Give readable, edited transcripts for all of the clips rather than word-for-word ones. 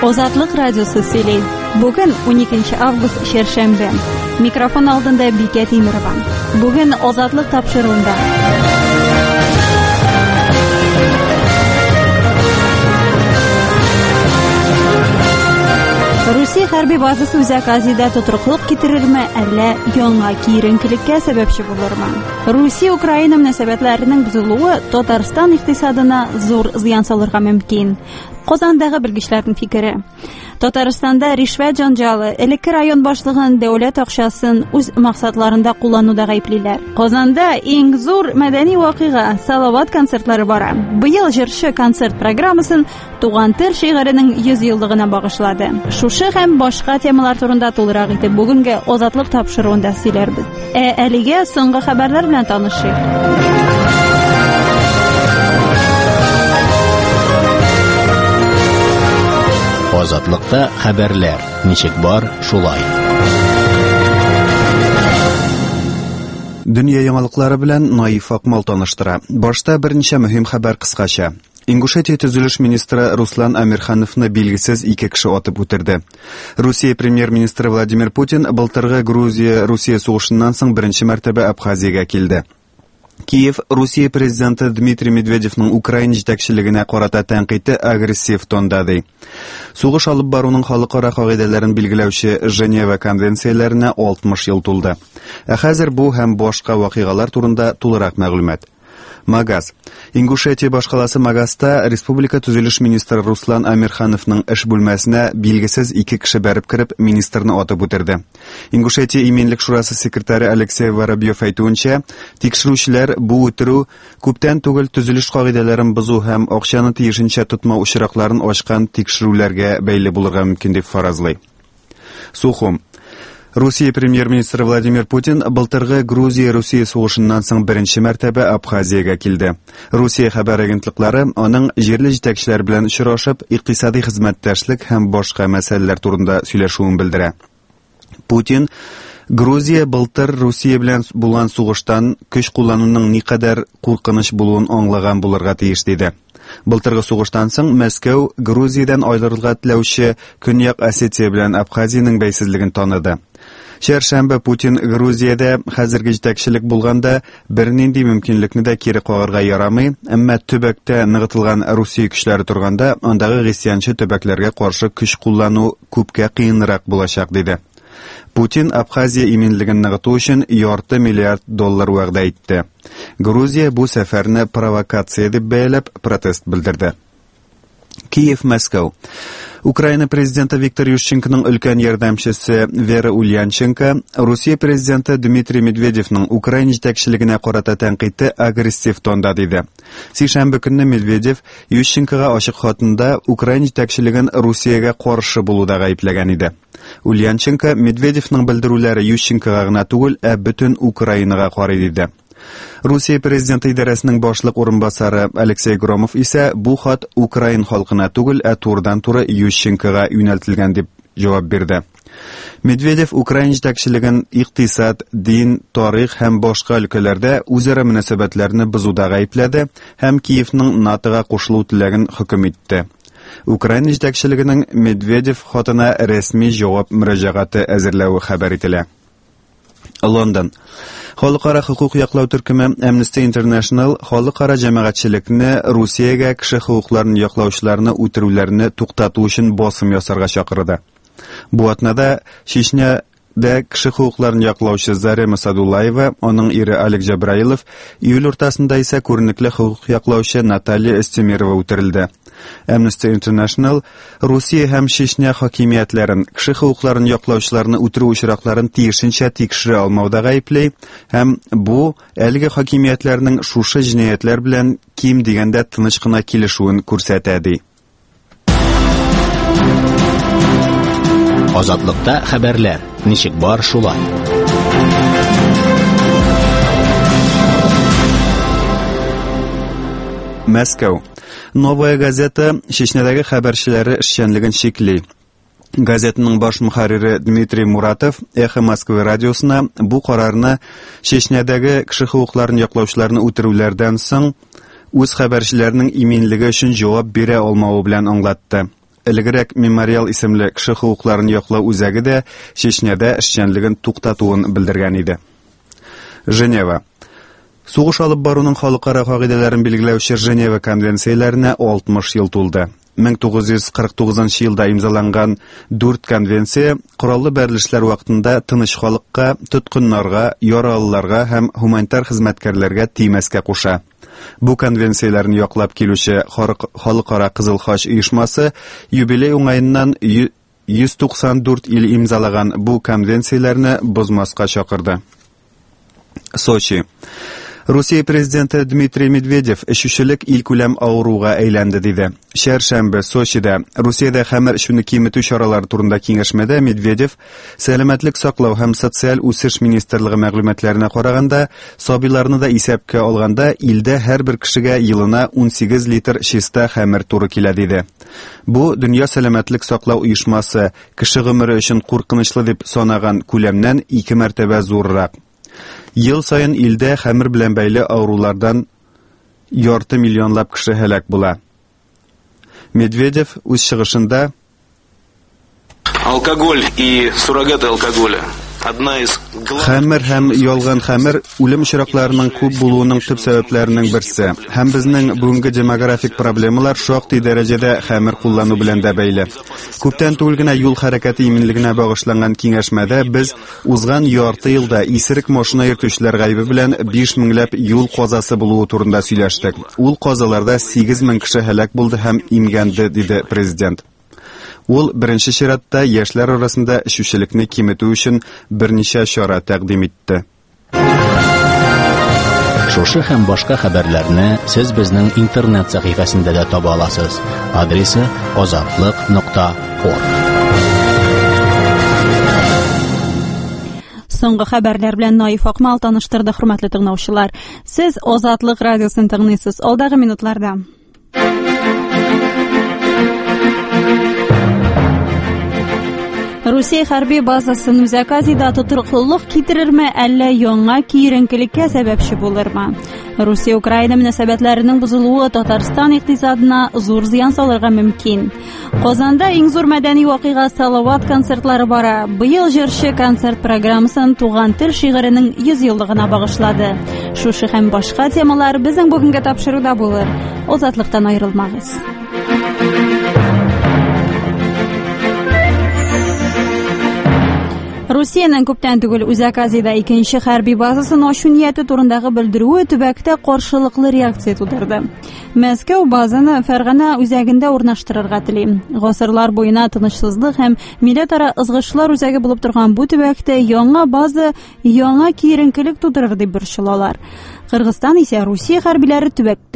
Озатлык радиосы сөйли. Бүген 12 август шәршәмбе. Микрофон алдында Бикә Тимирова. Бүген Озатлык тапшыруында. Русия хәрби базасы Үзәк Азиядә тотрыклык китерерме, әллә яңа киеренкелеккә сәбәпче булырмы? Русия-Украина мөнәсәбәтләренең бозылуы Татарстан икътисадына зур зыян салырга мөмкин. Казандагы белгечләрнең фикере. Татарстанда ришвәт җанҗалы, элекке район башлыгын дәүләт акчасын үз максатларында куллануда гаеплиләр. Казанда иң зур мәдәни вакыйга Салават концертлары бара. Быел җырчы концерт программасын Туган тел шигыренең 100 еллыгына багышлады. Шушы һәм башка темалар турында тулырак итеп бүгенге Озатлык тапшыруында сөйләрбез. Әлегә соңгы хәбәрләр белән танышыйк. Азатлыкта хәбәрләр. Ничек бар, шулай. Дөнья яңалыклары белән Наиф Акмал таныштыра. Башта берничә мөһим хәбәр кыскача. Ингушетия төзелеш министры Руслан Амирхановны билгесез 2 кеше атып үтерде. Русия премьер-министры Владимир Путин былтыргы Грузия-Русия сугышыннан соң беренче мәртәбә Абхазиягә килде. Киев Русия президенты Дмитрий Медведевның Украина җитәкчелегенә карата тәнкыйте агрессив тонда ди. Сугыш алып баруның халыкара кагыйдәләрен билгеләүче Женева конвенцияләренә 60 ел тулды. Хәзер бу һәм башка вакыйгалар турында тулырак мәгълүмат. Магаз. Ингушетия башкаласы Магазта республика төзелеш министры Руслан Амирхановның эш бүлмәсенә билгесез 2 кеше бәреп кирип министрны атып үтерде. Ингушетия иминлек шурасы секретаре Алексей Воробьев әйтүенчә, тикшерүчеләр бу үтерү күптән түгел төзелеш кагыйдәләрен бозу һәм акчаны тиешенчә тотмау очракларын ачкан тикшерүләргә бәйле булырга мөмкин дип фаразлый. Сухум. Русия премьер-министры Владимир Путин былтыргы Грузия-Русия сугышыннан соң беренче мәртәбә Абхазиягә килде. Русия хәбәр агентлыклары аның җирле җитәкчеләр белән очрашып, икътисади хезмәттәшлек һәм башка мәсьәләләр турында сөйләшүен белдерә. Путин Грузия былтыр Русия белән булган сугыштан көч куллануның никадәр куркыныч булуын аңлаган булырга тиеш диде. Былтыргы сугыштан соң Мәскәү Грузиядән аерылырга теләүче Көньяк Осетия белән Абхазиянең бәйсезлеген таныды. Шәршәмбе Путин Грузиядә хәзерге җитәкчелек булганда бернинди мөмкинлекне дә кире кагарга ярамый, әмма төбәктә ныгытылган Русия көчләре турганда андагы гысьянчы төбәкләргә каршы көч куллану күпкә кыенрак булачак диде. Путин Абхазия иминлеген ныгыту өчен $2 миллиард вәгъдә итте. Грузия бу сәфәрне провокация дип бәяләп протест белдерде. Киев, Мәскәү. Украина президенты Виктор Ющенконың өлкән ярдәмчесе Вера Ульянченко Русия президенты Дмитрий Медведевның Украина җитәкчелегенә карата тәнкыйте агрессив тонда диде. Сишәмбе көнне Медведев Ющенкога ачык хатында Украина җитәкчелеген Русиягә каршы булуда гаепләгән иде. Ульянченко Медведевның белдерүләре Ющенкога гына түгел, бөтен Украинага карый диде. Русия президенты идарәсенең башлык урынбасары Алексей Громов исә бу хат Украин халкына түгел, турыдан-туры Ющенкога юнәлтелгән дип җавап бирде. Медведев Украин җитәкчелеген икътисад, дин, тарих һәм башка өлкәләрдә үзара мөнәсәбәтләрне бозуда гаепләде һәм Киевның НАТОга кушылу теләген хөкем итте. Украин җитәкчелегенең Медведев хатына рәсми җавап мөрәҗәгате әзерләве хәбәр ителә. Лондон. Халыкара хукук яклау төркеме Amnesty International халыкара җәмәгатьчелекне Русиягә кеше хукукларын яклаучыларны үтерүләрне туктату өчен басым ясарга чакырды. Бу атнада Чечняда кеше хукукларын яклаучы Зарема Садулаева, аның ире Олег Җабраилов, июль уртасында исә күренекле хукук яклаучы Наталья Эстемирова үтерелде. Amnesty International Русия һәм Чечня хакимиятләрен кеше хукукларын яклаучыларны үтерү очракларын тиешенчә тикшерә алмауда гаепләй һәм бу әлеге хакимиятләрнең шушы җинаятлар белән ким дигәндә тыныч кына килешүен күрсәтә ди. Азатлыкта хәбәрләр. Ничек бар, шулай. Мәскәү. Новая газета Чечнядагы хәбәрчеләре эшчәнлеген шикли. Газетаның баш мөхәррире Дмитрий Муратов Эхо Москвы радиосына бу карарны Чечнядагы кеше хукукларын яклаучыларны үтерүләрдән соң үз хәбәрчеләренең иминлеге өчен җавап бирә алмавы белән аңлатты. элегрәк Мемориал исемле кеше хукукларын яклау үзәге дә Чечняда эшчәнлеген туктатуын белдергән иде. Женева. Сугыш алып баруның халыкара кагыйдәләрен билгеләүче Женева конвенцияләренә 60 ел тулды. 1949 елда имзаланган 4 конвенция кораллы бәрелешләр вакытында тыныч халыкка, тоткыннарга, яралыларга һәм гуманитар хезмәткәрләргә тимәскә куша. Бу конвенцияләрне яклап килүче халыкара Кызыл Хач оешмасы юбилей уңаеннан 194 ил имзалаган бу конвенцияләрне бозмаска чакырды. Сочи. Русия президенты Дмитрий Медведев эшүчелек илкүләм авыруга әйләнде диде. Шәршәмбе Сочида Русиядә хәмер эшүне киметү чаралары турында киңәшмәдә Медведев сәламәтлек саклау һәм социаль үсеш министрлыгы мәгълүматларына караганда, сабыйларны да исәпкә алганда, илдә һәрбер кешегә елына 18 литр чиста хәмер туры килә диде. Бу дөнья сәламәтлек саклау оешмасы кеше гомере өчен куркынычлы дип санаган күләмнән 2 мәртәбә зуррак. Ел сайын илдә хәмер белән бәйле авырулардан ярты миллионлап кеше һәлак була. Медведев үз чыгышында алкоголь и суррогаты алкоголя одна из хәмер һәм ялган хәмер үлем очракларының күп булуының төп сәбәпләренең берсе. Һәм безнең бүгенге демографик проблемалар шактый дәрәҗәдә хәмер куллану белән дә бәйле. Күптән түгел генә юл хәрәкәте иминлегенә багышланган киңәшмәдә без узган ярты елда исерек машина йөртүчеләр гаибе белән 5 меңләп юл казасы булуы турында сөйләштек. Ул казаларда 8 мең кеше һәлак булды һәм имгәнде, диде президент. Ул беренче чиратта яшьләр арасында эшүчелекне киметү өчен берничә чара тәкъдим итте. Шушы һәм башка хәбәрләрне сез безнең интернет сәхифәсендә дә таба аласыз. Адресы ozatliq.org. Соңгы хәбәрләр белән Наиф Акмал таныштырды, хөрмәтле тыңлаучылар. Сез Азатлык радиосын тыңлыйсыз. Алдагы минутларда Русия хәрби базасын Үзәк Азиядә тотрыклылык китерерме, әллә яңа киеренкелеккә сәбәпче булырмы? Русия-Украина мөнәсәбәтләренең бозылуы Татарстан икътисадына зур зыян салырга мөмкин. Казанда иң зур мәдәни вакыйга Салават концертлары бара. Быел җырчы концерт программасын Туган тел шигыренең 100 еллыгына багышлады. Шушы һәм башка темалар безнең бүгенге тапшыруда булыр. Азатлыктан аерылмагыз. Русиянең күптән түгел Үзәк Азиядә икенче хәрби базасын ачу нияте турындагы белдерүе төбәктә каршылыклы реакция тудырды. Мәскәү базаны Фәргана үзәгендә урнаштырырга тели. Гасырлар буена тынычсызлык һәм милләтара ызгышлар үзәге булып торган бу төбәктә яңа база яңа киеренкелек тудырыр дип борчылалар. Кыргызстан исә Русия хәрбиләре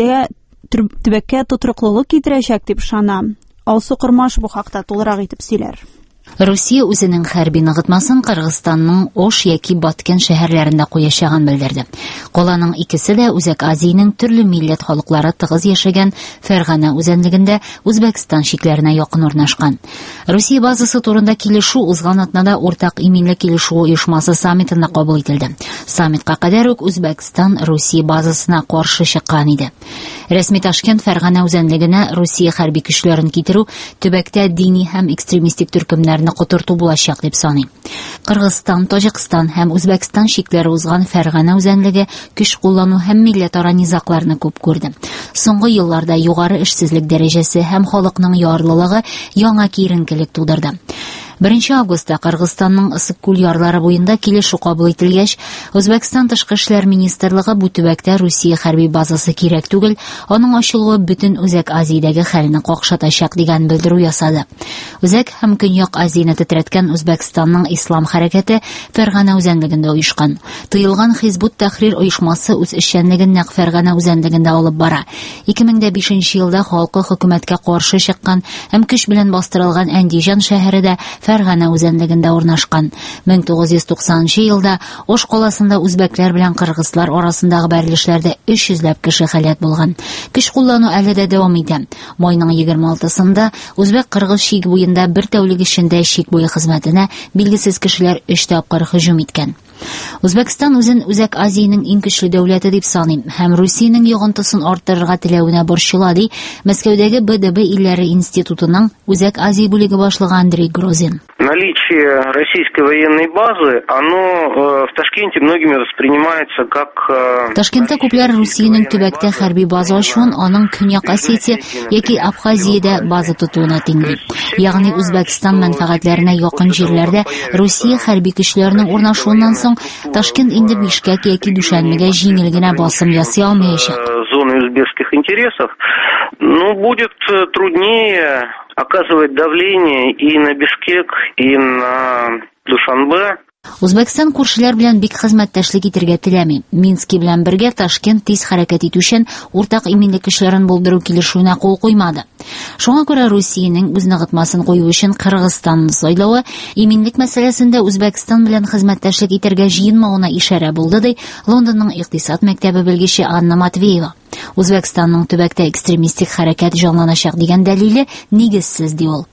төбәккә тотрыклылык китерәчәк дип ышана. Алсу Кырмаш бу хакта тулырак итеп сөйләр. Русия үзенең хәрби ныгытмасын Кыргызстанның Ош яки Баткен шәһәрләрендә куячагын белдерде. Каланың икесе дә Үзәк Азиянең төрле милләт халыклары тыгыз яшәгән Фәргана үзәнлегендә Үзбәкстан шикләренә якын урнашкан. Русия базасы турында килешү узган атнада уртак иминлек килешү оешмасы саммитында кабул ителде. Саммитка кадәр үк Үзбәкстан Русия базасына каршы чыккан иде. Рәсми Ташкент Фәргана үзәнлегенә Русия хәрби көчләрен китерү төбәктә дини һәм экстремистик төркемнәрне котырту булачак дип саный. Кыргызстан, Таҗикстан һәм Үзбәкстан шикләре узган Фәргана үзәнлеге көч куллану һәм милләтара низакларны күп күрде. Соңгы елларда югары эшсезлек дәрәҗәсе һәм халыкның ярлылыгы яңа киеренкелек тудырды. 1 августта Кыргызстанның Ысык-Күл ярлары буенда килешү кабул ителгәч, Үзбәкстан тышкы эшләр министрлыгы бу төбәктә Русия хәрби базасы кирәк түгел, аның ачылуы бөтен Үзәк Азиядәге хәлне какшатачак дигән белдерү ясады. Үзәк һәм Көньяк Азияны тетрәткән Үзбәкстанның Ислам хәрәкәте Фәргана үзәнлегендә оешкан. Тыелган Хизбут Тәхрир оешмасы үз эшчәнлеген нәкъ Фәргана үзәнлегендә алып бара. 2005 елда халкы хөкүмәткә каршы чыккан һәм көч белән бастырылган Әндижан шәһәре дә Фәргана үзәнлегендә урнашкан. 1990 елда Ош каласында үзбәкләр белән кыргызлар арасындагы бәрелешләрдә 300ләп кеше һәлак булган. Көч куллану әле дә дәвам итә. Майның 26-сында үзбәк-кыргыз шик буенда бер тәүлек эчендә шик буе хезмәтенә билгесез кешеләр 3 тапкыр һөҗүм иткән. Үзбәкстан үзен Үзәк Азиянең иң көчле дәүләте дип саный һәм Русиянең йогынтысын арттырырга теләвенә борчыла, ди Мәскәүдәге БДБ илләре институтының Үзәк Азия бүлеге башлыгы Андрей Грозин. Наличие российской военной базы, оно в Ташкенте многими воспринимается как... Ташкентта күпләр Русиянең төбәктә хәрби база ачуын аның Көньяк Осетия яки Абхазиядә база тотуына тиңли. Ягъни Үзбәкстан мәнфәгатьләренә якын җирләрдә Русия хәрби көчләренең урнашуыннан соң Ташкент инде Бишкек яки Дүшәнбегә җиңел генә басым ясый алмаячак. Зоны узбекских интересов, будет труднее оказывать давление и на Бишкек, и на Душанбе. Үзбәкстан күршеләр белән бик хезмәттәшлек итәргә теләми. Минский белән бергә Ташкент тиз хәрәкәт итү өчен уртак иминлек эшләрен булдыру килешүенә кул куймады. Шуңа күрә Русиянең үз ныгытмасын кую өчен Кыргызстанны сайлавы иминлек мәсьәләсендә Үзбәкстан белән хезмәттәшлек итәргә җыенмавына ишарә булды, ди Лондонның икътисад мәктәбе белгече Анна Матвеева. Үзбәкстанның төбәктә экстремистик хәрәкәт җанланачак дигән дәлиле нигезсез, ди ул.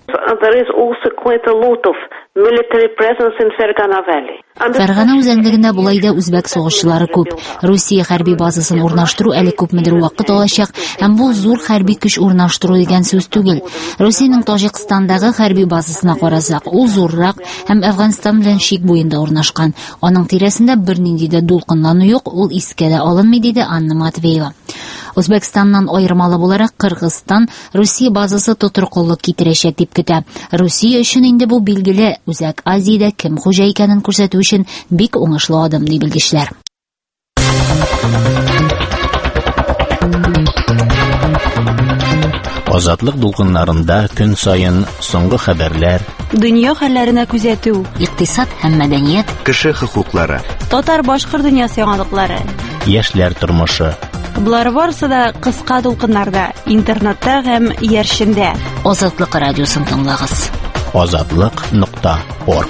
Фәргана үзәнлегендә булай да үзбәк сугышчылары күп. Русия хәрби базасын урнаштыру әле күпмедер вакыт алачак, һәм бу зур хәрби көч урнаштыру дигән сүз түгел. Русиянең Таҗикстандагы хәрби базасына карасак, ул зуррак һәм Әфганстан белән чик буенда урнашкан. Аның тирәсендә бернинди дә дулкынлану юк, ул искә дә алынмый, диде Анна Матвеева. Үзбәкстаннан аермалы буларак Кыргызстан Русия базасы тотрыклык китерәчәк дип көтә. Русия өчен инде бу билгеле, Үзәк Азиядә кем хуҗа икәнен күрсәтү өчен бик уңышлы адым, ди белгечләр. Азатлык дулкыннарында көн сайын соңгы хәбәрләр, дөнья хәлләренә күзәтү, икътисад һәм мәдәният, кеше хокуклары, татар-башкорт дөньясы яңалыклары, яшьләр тормышы. Булар барысы да кыска дулкыннарда, интернетта һәм яршендә. Азатлык радиосын тыңлагыз. Azatlyk.org.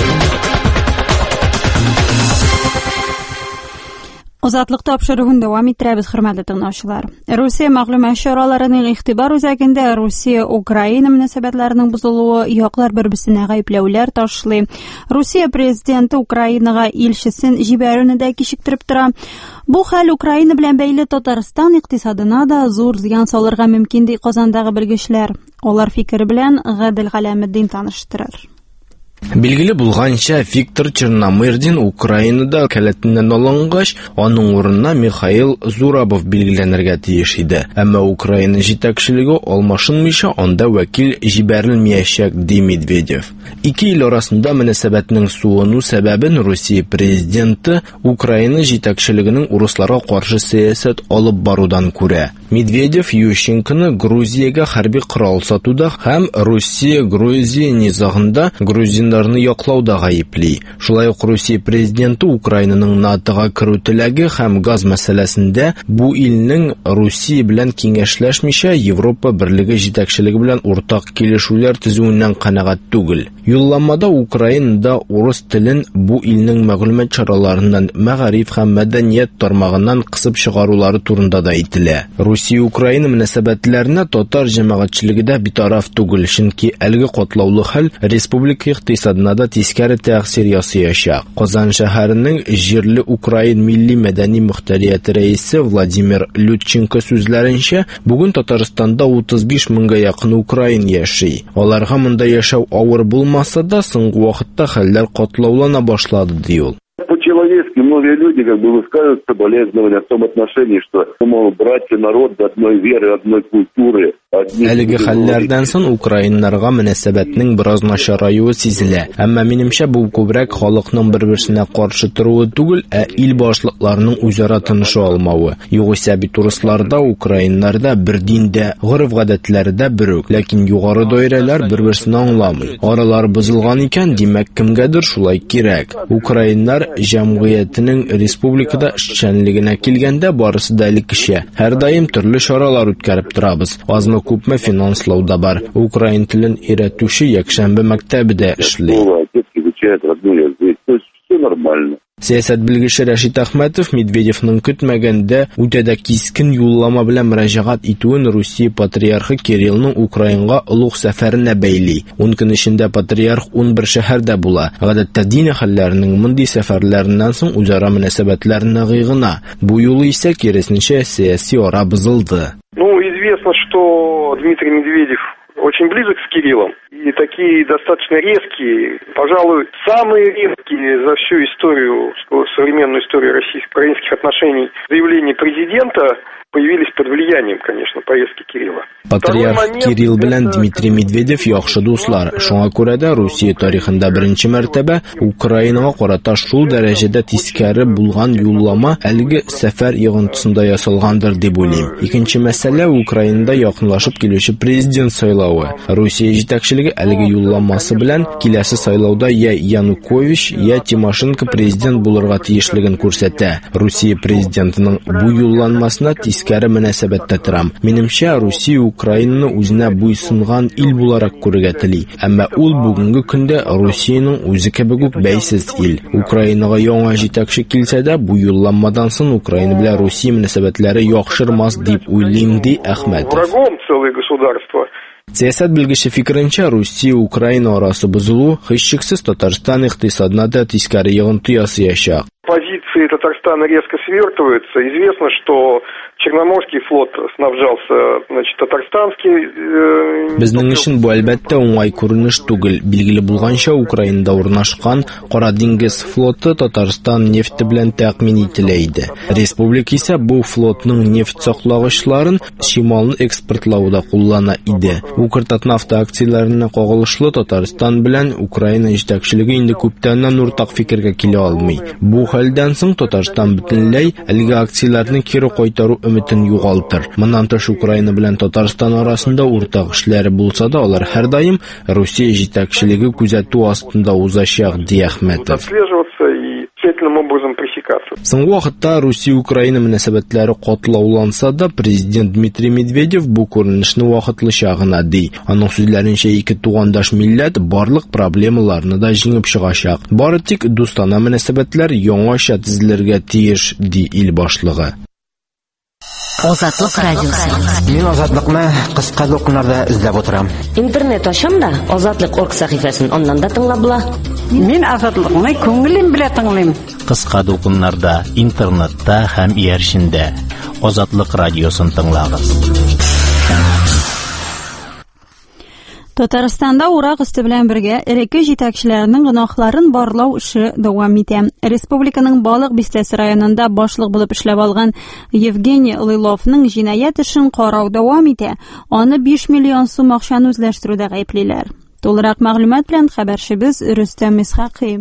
Азатлык тапшыруын дәвам иттерәбез, хөрмәтле тыңлаучылар. Русия мәгълүмат чараларының игътибар үзәгендә Русия-Украина мөнәсәбәтләренең бозылуы, яклар бер-берсенә гаепләүләр ташлый. Русия президенты Украинага илчесен җибәрүне дә кичектереп тора. Бу хәл Украина белән бәйле Татарстан икътисадына да зур зыян салырга мөмкин, ди Казандагы белгечләр. Алар фикере белән Гадел Галәметдин таныштырыр. Билгеле булганча, Виктор Черномырдин Украинада кәләтеннән алынгач, аның урынына Михаил Зурабов билгеләнергә тиеш иде. Әмма Украина җитәкчелеге алмашынмыйча анда вәкил җибәрелмәячәк, ди Медведев. Ике ил арасында мөнәсәбәтнең суыну сәбәбен Русия президенты Украина җитәкчелегенең урысларга каршы сәясәт алып барудан күрә. Медведев Ющенконы Грузиягә хәрби корал сатуда һәм Русия-Грузия низагында грузиннарны яклауда гаепли. Шулай ук Русия президенты Украинаның НАТОга керү теләге һәм газ мәсьәләсендә бу илнең Русия белән киңәшләшмичә Европа берлеге җитәкчелеге белән уртак килешүләр төзүеннән канәгать түгел. Юлламада Украинада урыс телен бу илнең мәгълүмат чараларыннан мәгариф һәм мәдәният тармагыннан кысып чыгарулары турында да әйтелә. Русия-Украина мөнәсәбәтләренә татар җәмәгатьчелеге дә битараф түгел, чөнки әлеге катлаулы хәл республика икътисадына да тискәре тәэсир ясаячак. Казан шәһәренең җирле Украин милли мәдәни мөхтәрияте рәисе Владимир Лютченко сүзләренчә, бүген Татарстанда 35 меңгә якын украин яши. Аларга монда яшәү авыр булмаса да, соңгы вакытта хәлләр катлаулана башлады, ди ул. По-человечески многие люди высказывают соболезнования в том отношении, что, мол, братья народ одной веры, одной культуры. Әлеге хәлләрдән соң украиннарга мөнәсәбәтнең бераз начараюы сизелә. Әмма минемчә бу күбрәк халыкның бер-берсенә каршы торуы түгел, ил башлыкларының үзара тыныша алмавы. Югыйсә бит урысларда, украиннарда бер диндә, гореф-гадәтләрдә бер үк, ләкин югары даирәләр бер-берсен аңламый. Аралар бозылган икән, димәк кемгәдер шулай кирәк. Украиннар җәмгыятенең республикада эшчәнлегенә килгәндә барысы да элеккечә. Һәр даим төрле чаралар үткәреп торабыз. Азмы күпме финанслау да бар. Украин телен өйрәтүче якшәмбе мәктәбендә эшли. Сәясәт белгече Рәшит Әхмәтов Медведевның көтмәгәндә үтә дә кискен юллама белән мөрәҗәгать итүен Русия патриархы Кириллның Украинага олуг сәфәренә бәйли. 10 көн эчендә патриарх 11 шәһәрдә була. Гадәттә дин әһелләренең мондый сәфәрләреннән соң үзара мөнәсәбәтләр ныгыйгына. Бу юлы исә киресенчә сәяси ара бозылды. Известно, что Дмитрий Медведев очень близок с Кириллом. И такие достаточно резкие, пожалуй, самые резкие за всю историю, современную историю российско-украинских отношений заявления президента появились под влиянием, конечно, поездки Кирилла. Патриарх Кирилл белән Дмитрий Медведев яхшы дуслар. Шуңа күрә дә Русия тарихында беренче мәртәбә Украинага карата шул дәрәҗәдә тискәре булган юллама әлеге сәфәр йогынтысында ясалгандыр дип уйлыйм. Икенче мәсьәлә Украинада якынлашып килүче президент сайлауы. Русия җитәкчелеге әлеге юлламасы белән киләсе сайлауда я Янукович, я Тимошенко президент булырга тиешлеген күрсәтә. Русия президентының бу юлланмасына тискәре мөнәсәбәттә торам. Минемчә, Русия Украинаны үзенә буйсынган ил буларак күрергә тели. Әмма ул бүгенге көндә Русиянең үзе кебек үк бәйсез ил. Украинага яңа җитәкче килсә дә, бу юлламадан соң Украина белән Русия мөнәсәбәтләре яхшырмас дип уйлыйм, ди Әхмәтов. Врагом целое государство. Сәясәт белгече фикеренчә, Русия-Украина арасы бозылу һичшиксез Татарстан икътисадына да тискәре йогынты ясаячак. Позиции Татарстана резко свертываются. Известно, что Черноморский флот снабжался, татарстанский... Безнең өчен бу әлбәттә уңай күренеш түгел. Билгеле булганча, Украинада урнашкан Кара диңгез флоты Татарстан нефте белән тәэмин ителә иде. Республика исә бу флотның нефт саклагычларын шималны экспортлауда куллана иде. Укртатнафт акцияләренә кагылышлы Татарстан белән Украина җитәкчелеге инде күптәннән уртак фикергә килә алмый. Бу хәлдән соң Татарстан бөтенләй әлеге акцияләрне кире кайтару өметен югалтыр. Моннан тыш Украина белән Татарстан арасында уртак эшләре булса да, алар һәр даим Русия җитәкчелеге күзәтү астында узачак, ди Әхмәтов. Соңгы вакытта Русия-Украина мөнәсәбәтләре катлауланса да, президент Дмитрий Медведев бу күренешне вакытлыча гына ди. Аның сүзләренчә, ике тугандаш милләт барлык проблемаларны да җиңеп чыгачак. Бары тик дустана мөнәсәбәтләр яңаша төзелергә тиеш, ди ил башлыгы. Азатлык радиосы. Мин азатлыкны кыска докумнарда эзләп утырам. Интернет ачам да Азатлык.орг сәхифәсен аннан да тыңлап була. Мин азатлыкны күңелем белән тыңлыйм. Кыска докумнарда интернетта һәм иярчендә Азатлык радиосын тыңлагыз. Татарстанда урак өсте белән бергә элекке җитәкчеләрнең гөнаһларын барлау эше дәвам итә. Республиканың Балык Бистәсе районында башлык булып эшләп алган Евгений Лыловның җинаять эшен карау дәвам итә. Аны 5 миллион сум акчаны үзләштерүдә гаеплиләр. Толырак мәгълүмат белән хәбәрчебез Рөстәм Исхакый.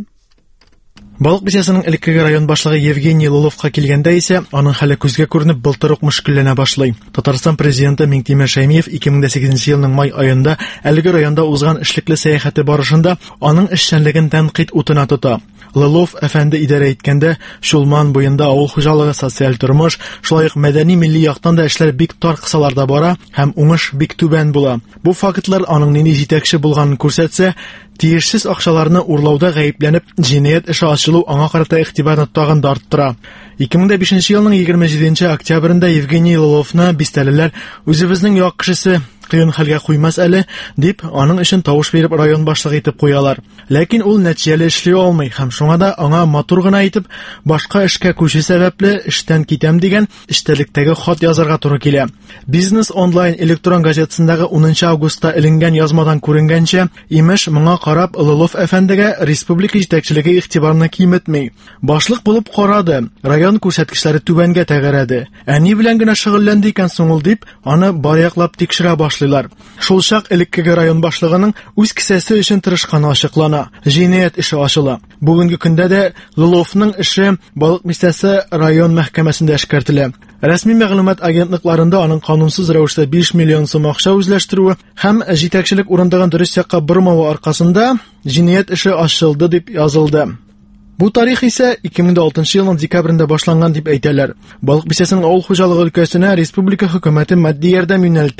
Балык Бистәсенең элекке район башлыгы Евгений Лыловка килгәндә исә аның хәле күзгә күренеп былтыр ук мөшкилләнә башлый. Татарстан президенты Миңтимер Шәймиев 2008 елның май аенда әлеге районда узган эшлекле сәяхәте барышында аның эшчәнлеген тәнкыйть утына тота. Лылов әфәнде идарә иткәндә Шулман буенда авыл хуҗалыгы, социаль тормыш, шулай ук мәдәни милли яктан да эшләр бик тар кысаларда бара һәм уңыш бик түбән була. Бу фактлар аның нинди җитәкче булганын күрсәтсә, тиешсез акчаларны урлауда гаепләнеп, җинаять эше ачылу аңа карата игътибарны тагын да арттыра. 2005 елның 27 октябрендә Евгений Лыловны бистәлеләр үзебезнең як кешесе кыен хәлгә куймас әле дип, аның өчен тавыш биреп район башлыгы итеп куялар. Ләкин ул нәтиҗәле эшли алмый һәм шуңа да аңа матур гына итеп башка эшкә күчү сәбәпле эштән китәм дигән эчтәлектәге хат язарга туры килә. Бизнес онлайн электрон газетасындагы 10 августта эленгән язмадан күренгәнчә, имеш моңа карап Лылов әфәндегә республика җитәкчелеге игътибарны киметми. Башлык булып карады, район күрсәткечләре түбәнгә тәгәрәде. Әни белән генә шөгыльләнде икән соң ул дип, аны баряклап тикшерә башлыйлар. Шул чак элеккеге район башлыгының үз кисәсе өчен тырышканы ачыклана. Җинаять эше ачыла. Бүгенге көндә дә Лыловның эше Балык Бистәсе район мәхкәмәсендә эшкәртелә. Рәсми мәгълүмат агентлыкларында аның канунсыз рәвештә 5 миллион сум акча үзләштерүе һәм җитәкчелек урындагын дөрес якка бормавы аркасында җинаять эше ачылды дип язылды. Бу тарих исә 2006 елның декабрендә башланган дип әйтәләр. Балык Бистәсенең авыл хуҗалыгы өлкәсенә республика хөкүмәте матди ярдәм юнәлтә.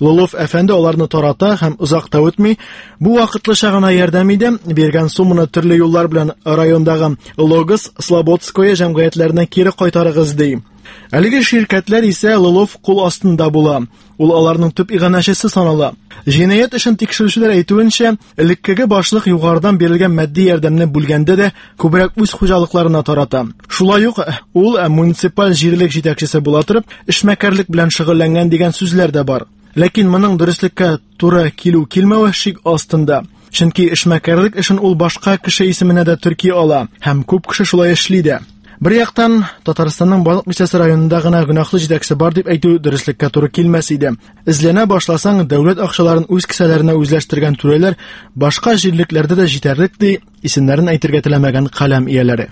Лолов әфәнде аларны тарата һәм озак та үтми, бу вакытлыча гына ярдәм иде, биргән сумманы төрле юллар белән райондагы Логос, Слободское җәмгыятьләренә кире кайтарыгыз ди. Әлеге ширкәтләр исә Лолов кул астында була. Ул аларның төп иганәчесе санала. Җинаять эшен тикшерүчеләр әйтүенчә, элеккеге башлык югарыдан бирелгән матди ярдәмне бүлгәндә дә күбрәк үз хуҗалыкларына тарата. Шулай ук ул муниципаль җирлек җитәкчесе була торып, эшмәкәрлек белән шөгыльләнгән дигән сүзләр дә бар. Ләкин моның дөреслеккә туры килү-килмәве шик астында. Чөнки эшмәкәрлек эшен ул башка кеше исеменә дә төрки ала, һәм күп кеше шулай эшли дә. Бер яктан, Татарстанның Балык бистәсе районында гына гөнаһлы җитәкче бар дип әйтү дөреслеккә туры килмәс иде. Эзләнә башласаң, дәүләт акчаларын үз кесәләренә үзләштергән түрәләр башка җирлекләрдә дә җитәрлек ди, исемнәрен әйтергә теләмәгән каләм ияләре.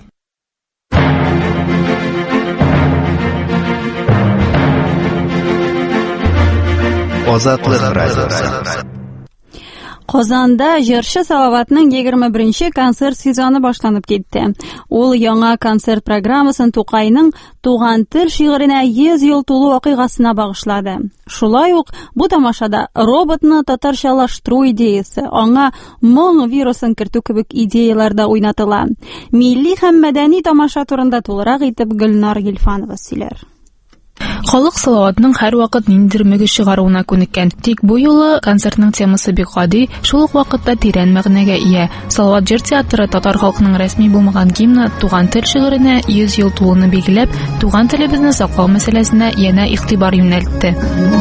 Азатлык радиосы. Казанда җырчы Салаватның 21-нче концерт сезоны башланып китте. Ул яңа концерт программасын Тукайның Туган тел шигыренә 100 ел тулу вакыйгасына багышлады. Шулай ук бу тамашада роботны татарчалаштыру идеясе, аңа моң вирусын кертү кебек идеялар да уйнатыла. Милли һәм мәдәни тамаша турында тулырак итеп Гөлнар Гилфанова сөйләр. Халык Салаватның һәр вакыт ниндидер мөгез чыгаруына күнеккән. Тик бу юлы концертның темасы бик гади, шул ук вакытта тирән мәгънәгә ия. Салават җыр театры татар халкының рәсми булмаган гимны Туган тел шигыренә 100 ел тулуны билгеләп, туган телебезне саклау мәсьәләсенә янә игътибар юнәлтте.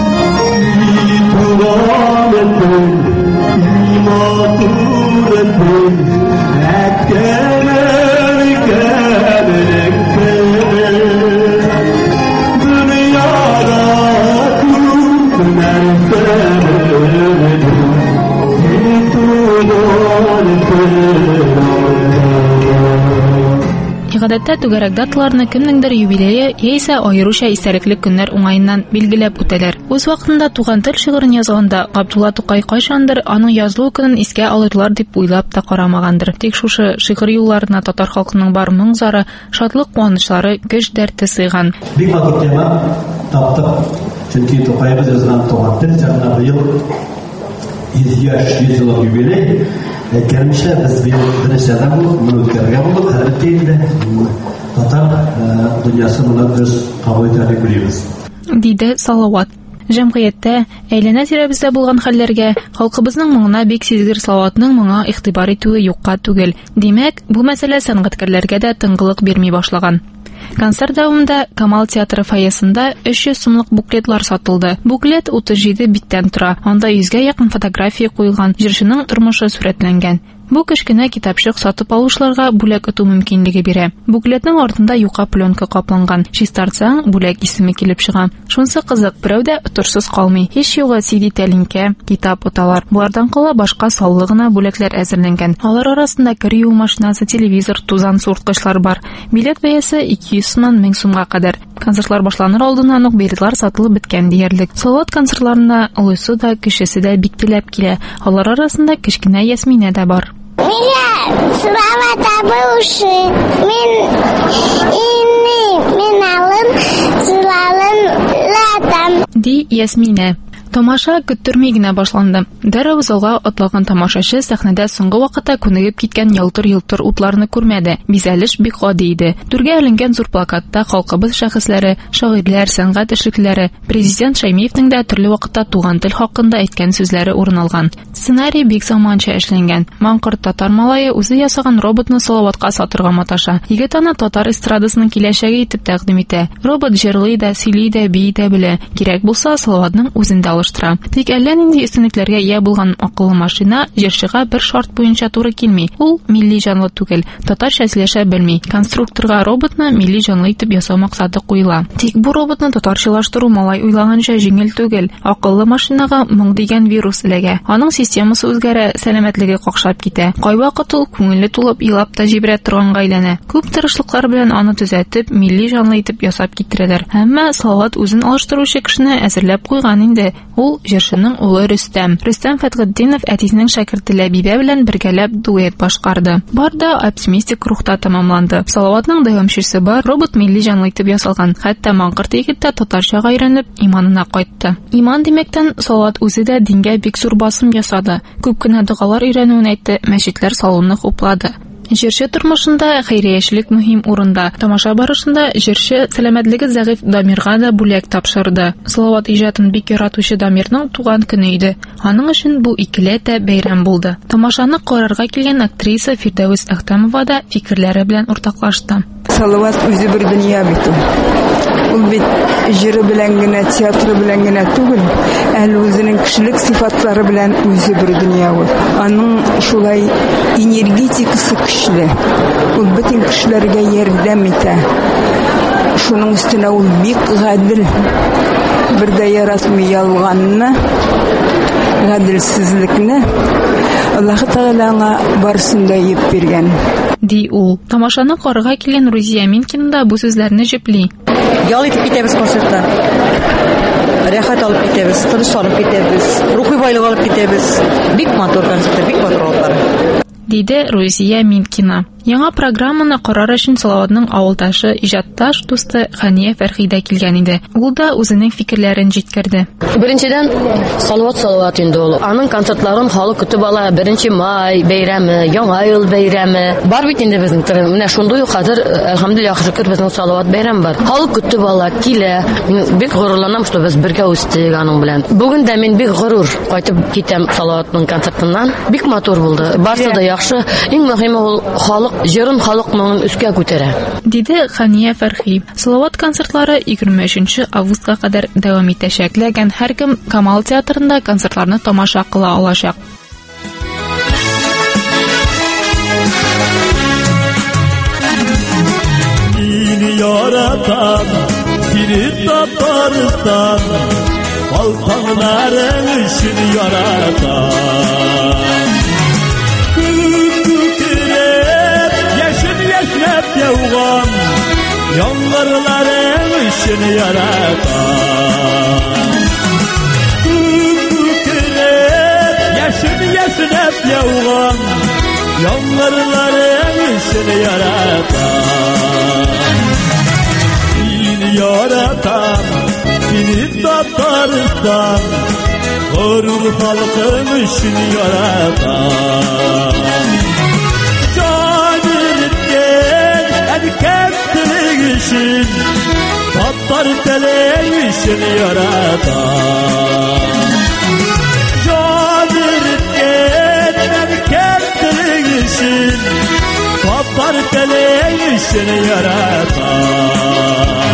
Гадәттә түгәрәк даталарны кемнеңдер юбилее яисә аеруча истәлекле көннәр уңаеннан билгеләп үтәләр. Үз вакытында Туган тел шигырен язганда Габдулла Тукай кайчандыр аның язылу көнен искә алырлар дип уйлап та карамагандыр. Тик шушы шигырь юлларына татар халкының бар моң-зары, шатлык куанычлары, көч дәрте сыйган. Бик вакыт тема таптык. Чөнки Тукайбыз язган Туган тел шигыренә быел 100 еллык юбилей. Кәрмешә без беренчедән булып, моны үткәргә булып, хәлбәттә татар дөньясын без кабул итәргә белибез. Диде Салават. Җәмгыятьтә әйләнә-тирәбездә булган хәлләргә халкыбызның моңына бик сизгер Салаватның моңа игътибар итүе юкка түгел. Димәк, бу мәсьәлә сәнгатькәрләргә дә тыңгылык бирми башлаган. Концерт дәвамында Камал театры фойесында 300 сумлык буклетлар сатылды. Буклет 37 биттән тора. Анда 100-гә якын фотография куелган, җырчының тормышы сурәтләнгән. Бу кечкенә китапчык сатып алучыларга бүләк итү мөмкинлеге бирә. Буклетның артында юка пленка капланган. Чистартсаң, бүләк исеме килеп чыга. Шунысы кызык, берәү дә турсыз калмый. Һич югы CD тәлинкә, китап уталар. Булардан кала башка саллы гына бүләкләр әзерләнгән. Алар арасында кирю машинасы, телевизор, тузан сурткычлар бар. Билет бәясе 200 сумнан 1000 сумга кадәр. Концертлар башланыр алдыннан ук билетлар сатылып беткән диярлек. Салават концертларына олысы да, кечесе дә бик теләп килә. Алар арасында кечкенә Ясминә дә бар. Меня Салават абыушы, мен алын, сылалын латам. Ди Ясминә. Тамаша көттөрмәй генә башланды. Дәррәү залга атлаган тамашачы сәхнәдә соңгы вакытта күнегеп киткән ялтыр-йолтыр утларны күрмәде. Бизәлеш бик гади иде. Түргә эленгән зур плакатта халкыбыз шәхесләре, шагыйрьләр, сәнгать эшлеклеләре, президент Шәймиевнең дә төрле вакытта туган тел хакында әйткән сүзләре урын алган. Сценарий бик заманча эшләнгән. Манкорт татар малае үзе ясаган роботны Салаватка сатырга маташа. Егет аны татар эстрадасының киләчәге итеп тәкъдим итә. Робот җырлый да, сөйли дә, бии дә белә. Кирәк булса, Салаватның үзендә алыштыра. Тик әллә нинди өстенлекләргә ия булган акыллы машина җырчыга бер шарт буенча туры килми. Ул милли җанлы түгел, татарча сөйләшә белми. Конструкторга роботны милли җанлы итеп ясау максаты куела. Тик бу роботны татарчалаштыру малай уйлаганча җиңел түгел. Акыллы машинага моң дигән вирус эләгә. Аның системасы үзгәрә, сәламәтлеге какшап китә. Кайвакыт ул күңеле тулып илап та җибрә торганга әйләнә. Күп тырышлыклар белән аны төзәтеп, милли җанлы итеп ясап китерәләр. Әмма Салават үзен алыштыручы кешене әзерләп куйган инде. Ул җырчының улы Рөстәм. Рөстәм Фәтхетдинов әтисенең шәкерте Ләбибә белән бергәләп дуэт башкарды. Бар да оптимистик рухта тәмамланды. Салаватның дәвамчысы бар, робот милли җанлы итеп ясалган. Хәтта маңкырт егет тә татарчага өйрәнеп, иманына кайтты. Иман димәктән Салават үзе дә дингә бик зур басым ясады. Күп кенә дугалар өйрәнүен әйтте, мәчетләр салуны хуплады. Җырчы тормышында хәйриячелек мөһим урында. Тамаша барышында җырчы сәламәтлеге зәгыйфь Дамирга да бүләк тапшырды. Салават иҗатын бик яратучы Дамирның туган көне иде. Аның өчен бу икеләтә бәйрәм булды. Тамашаны карарга килгән актриса Фирдәвис Әхтәмова да фикерләре белән уртаклашты. Салават үзе бер дөнья бит. Ул бит җыры белән генә, театры белән генә түгел, әле үзенең кешелек сыйфатлары белән үзе бер дөнья ул. Аның шулай энергетикасы көчле. Ул бөтен кешеләргә ярдәм итә. Шуның өстенә ул бик гадел. Бер дә яратмый ялганны, гаделсезлекне. Аллаһ Тәгаләңә барсын да еп биргән. Ди ул. Тамашаны карарга килгән Рузия Минкина да бу сүзләрне җепли. Ял итеп китәбез концертта. Рәхәт алып китәбез, тыныч алып китәбез, рухи байлык алып китәбез. Бик матур концерт, бик матур алып. Диде Рузия Минкина. Яңа программаны карар өчен Салаватның авылдашы, иҗатташ дусты Хания Фәрхидә килгән иде. Ул да үзенең фикерләрен җиткерде. Беренчедән Салават инде ул. Аның концертларын халык көтеп ала. 1 май бәйрәме, Яңа ел бәйрәме. Бар бит инде безнең төркем. Менә шундый ук хәзер әлхәмдүлилләх шөкер безнең Салават бәйрәме бар. Халык көтеп ала, килә. Мин бик горурланам, что без бергә үстек аның белән. Бүген дә мин бик горур кайтып китәм Салаватның концертыннан. Бик матур булды. Барсы да яхшы. Иң мөһиме ул халык җырын халыкның үскә күтәрә. Диде Хания Фәрхи. Салават концертлары 23 августка кадәр дәвам итәчәк. Ләкин һәркем Камал театрында концертларны тамаша кыла алачак. Mini yaratan, seni taparsan, baltanların için yaratan. Yaşlap yavğan yağmurların için yaratan. Küküler yaşlap yavğan yağmurların için yaratan. Seni yaratan, seni tatarsan, gurur halkın için yaratan. Kestilik için, tatlar telek için yaratan. Cadir etken, kestilik için, tatlar telek için yaratan.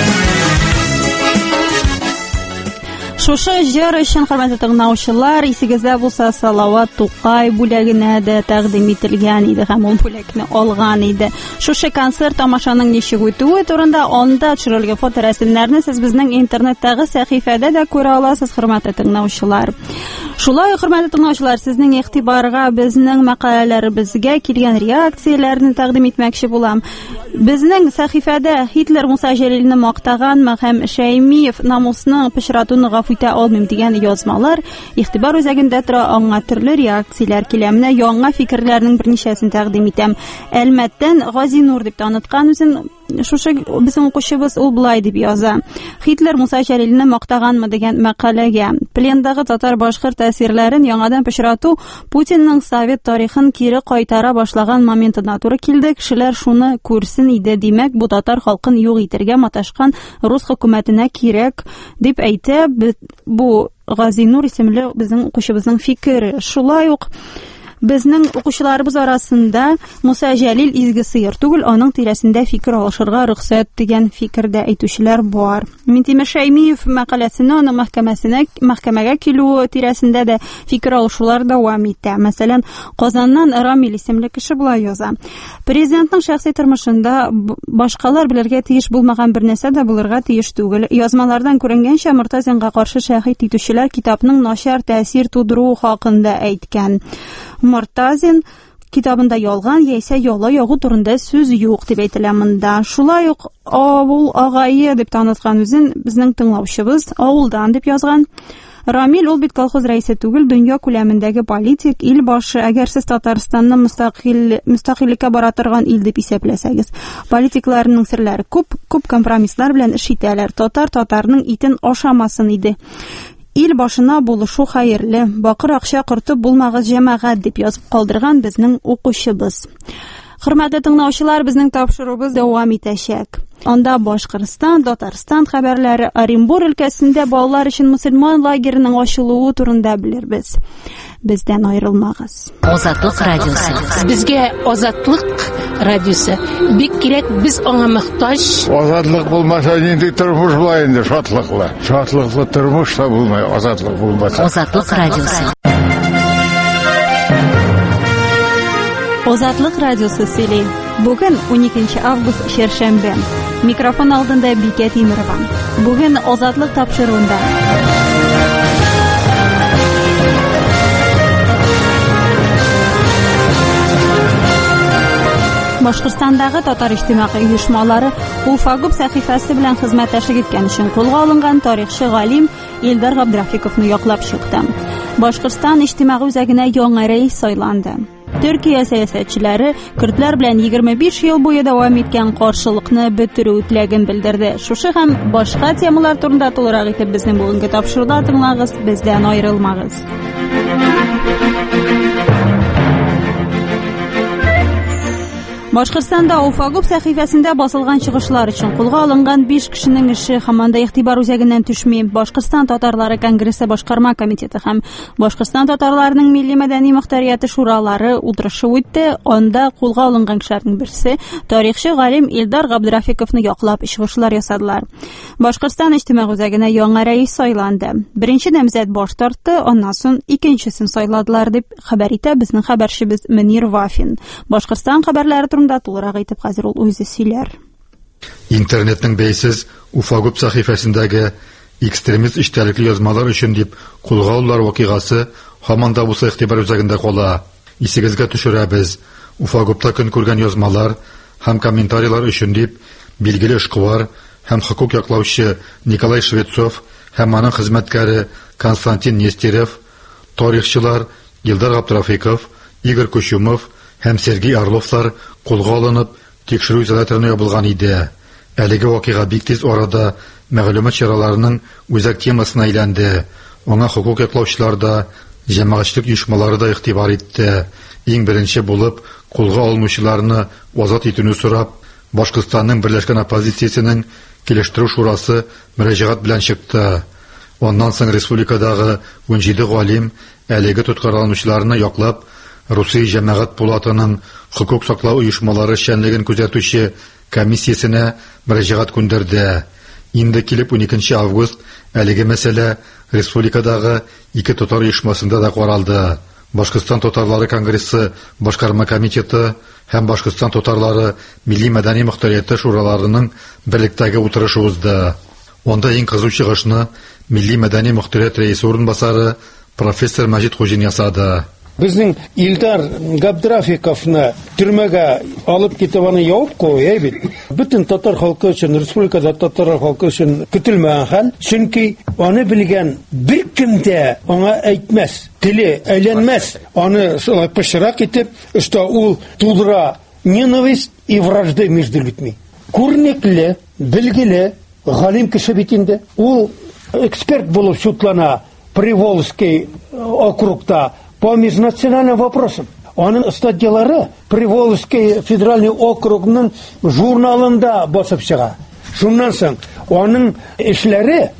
Шушы җыр өчен хөрмәтле тыңлаучылар, исегездә булса Салават Тукай бүләгенә дә тәкъдим ителгән иде һәм ул бүләкне алган иде. Шушы концерт тамашаның ничек үтүе турында анда төшерелгән фоторәсемнәрне сез безнең интернеттагы сәхифәдә дә күрә аласыз, хөрмәтле тыңлаучылар. Шулай хөрмәтле тыңлаучылар, сезнең игътибарга безнең мәкаләләребезгә килгән реакцияләрне тәкъдим итмәкче булам. Безнең сәхифәдә Хитлер Муса Җәлилне мактаган һәм Шәймиев намусны пычратуны гафу итә алмыйм дигән язмалар игътибар үзәгендә тора, аңа төрле реакцияләр килә. Менә яңа фикерләрнең берничәсен тәкъдим итәм. Әлмәттән Газинур дип таныткан үзен шушы безнең укучыбыз ул булай дип яза. Хитлер Муса Җәлилне мактаганмы дигән мәкаләгә плендагы татар-башкорт тәэсирләрен яңадан пычрату Путинның Совет тарихын кире кайтара башлаган моментына туры килде. Кешеләр шуны күрсен иде, димәк бу татар халкын юк итәргә маташкан рус хөкүмәтенә кирәк дип әйтә. Бу Газинур исемле безнең укучыбызның фикере. Шулай ук безнең укучыларыбыз арасында Муса Җәлил изге сыер түгел, аның тирәсендә фикер алышырга рөхсәт дигән фикердә әйтүчеләр бар. Минтимер Шәймиев мәкаләсенә, аның мәхкәмәгә килүе тирәсендә дә фикер алышулар дәвам итә. Мәсәлән, Казаннан Рамил исемле кеше булай яза. Президентның шәхси тормышында башкалар белергә тиеш булмаган бер нәрсә дә булырга тиеш түгел. Язмалардан күренгәнчә, Мортазинга каршы шәһид итүчеләр китапның начар тәэсир тудыру хакында әйткән. Мортазин китабында ялган яисә яла ягу турында сүз юк дип әйтелә монда. Шулай ук авыл агае дип таныткан үзен безнең тыңлаучыбыз авылдан дип язган. Рамил ул бит колхоз рәисе түгел, дөнья күләмендәге политик, ил башы. Әгәр сез Татарстанны мөстәкыйльлеккә бара торган ил дип исәпләсәгез, политикларның серләре күп компромисслар белән эш итәләр. Татарның итен ашамасын иде. Ил башына булышу хәерле, бакыр акча кыртып булмагыз җәмәгать дип язып калдырган безнең укучыбыз. Хөрмәтле тыңлаучылар, безнең тапшыруыбыз дәвам итәчәк. Анда Башкортстан, Татарстан хәбәрләре, Оренбур өлкәсендә балалар өчен мөселман лагерының ачылуы турында белербез. Бездән аерылмагыз. Азатлык радиосы. Безгә Азатлык радиосы бик кирәк, без аңа мохтаҗ. Азатлык булмаса нинди тормыш була инде, шатлыклы. Шатлыклы тормыш та булмай, азатлык булмаса. Азатлык радиосы. Азатлык радиосы сөйли. Бүген 12 август шәршәмбе. Микрофон алдында Бикә Тимерова. Бүген Азатлык тапшыруында. Башкортстандагы татар иҗтимагый оешмалары Уфагуб сәхифәсе белән хезмәттәшлек иткән өчен кулга алынган тарихчы галим Илдар Габдрафиковны яклап чыкты. Башкортстан иҗтимагый үзәгенә яңа рәис сайланды. Төркия сәясәтчеләре көрдләр белән 25 ел буе дәвам иткән каршылыкны бетерү теләген белдерде. Шушы һәм башка темалар турында тулырак итеп безнең бүгенге тапшыруда тыңлагыз, бездән аерылмагыз. Башкортстанда Уфагуб сәхифәсендә басылган чыгышлар өчен кулга алынган 5 кешенең эше һаманда игътибар үзәгеннән төшми. Башкортстан татарлары конгрессы башкарма комитеты һәм Башкортстан татарларының милли мәдәни мөхтәрияте шуралары утырышы үтте. Анда кулга алынган кешеләрнең берсе тарихчы галим Илдар Габдрафиковны яклап чыгышлар ясадылар. Башкортстан иҗтимагый үзәгенә яңа рәис сайланды. Беренче намзәт баш тартты, аннан соң икенчесен сайладылар дип хәбәр итә безнең хәбәрчебез Мөнир Вафин. Башкортстан хәбәрләре турында итеп хәзер ул үзе сөйләр. Интернетның бәйсез Уфагуб сәхифәсендәге экстремист эчтәлекле язмалар өчен дип кулга алулар вакыйгасы һаман да бусы игътибар үзәгендә кала. Исегезгә төшерәбез. Уфагубта көн күргән язмалар һәм комментарийлар өчен дип билгеле эшкуар һәм хукук яклаучы Николай Швецов һәм аның хезмәткәре Константин Нестеров, тарихчылар Илдар Габдрафиков, Игорь Кучумов һәм Сергей Орловлар кулга алынып, тикшерү изоляторына ябылган иде. Әлеге вакыйга бик тиз арада мәгълүмат чараларының үзәк темасына әйләнде. Аңа хукук яклаучылар да, җәмәгатьчелек оешмалары да игътибар итте. Иң беренче булып кулга алынучыларны азат итүне сорап, Башкортстанның берләшкән оппозициясенең килештерү шурасы мөрәҗәгать белән чыкты. Аннан соң республикадагы 17 галим әлеге тоткарланучыларны яклап, Русия җәмәгать пулатының хукук саклау оешмалары эшчәнлеген күзәтүче комиссиясенә мөрәҗәгать күндерде. Инде килеп 12 август әлеге мәсьәлә республикадагы 2 татар оешмасында да каралды. Башкортстан татарлары конгрессы башкарма комитеты һәм Башкортстан татарлары милли мәдәни мөхтәрияте шураларының берлектәге утырышы узды. Онда иң кызу чыгышны милли мәдәни мөхтәрият рәисе урынбасары профессор Мәҗит Хуҗин ясады. Безнең Илдар Габдрафиковны төрмәгә алып китеп аны явып куя бит. Бөтен татар халкы өчен, республикада татар халкы өчен көтелмәгән хәл. Чөнки аны белгән бер кем дә аңа әйтмәс, теле әйләнмәс. Аны шулай пышрак итеп, что ул тудыра ненависть и вражды между людьми. Күренекле, белгеле галим кеше бит инде. Ул эксперт булып шутлана Приволжский округта по межнациональным вопросам. Аның статьялары Приволжский федеральный округның журналында басып чыга. Шуннан соң аның эшләре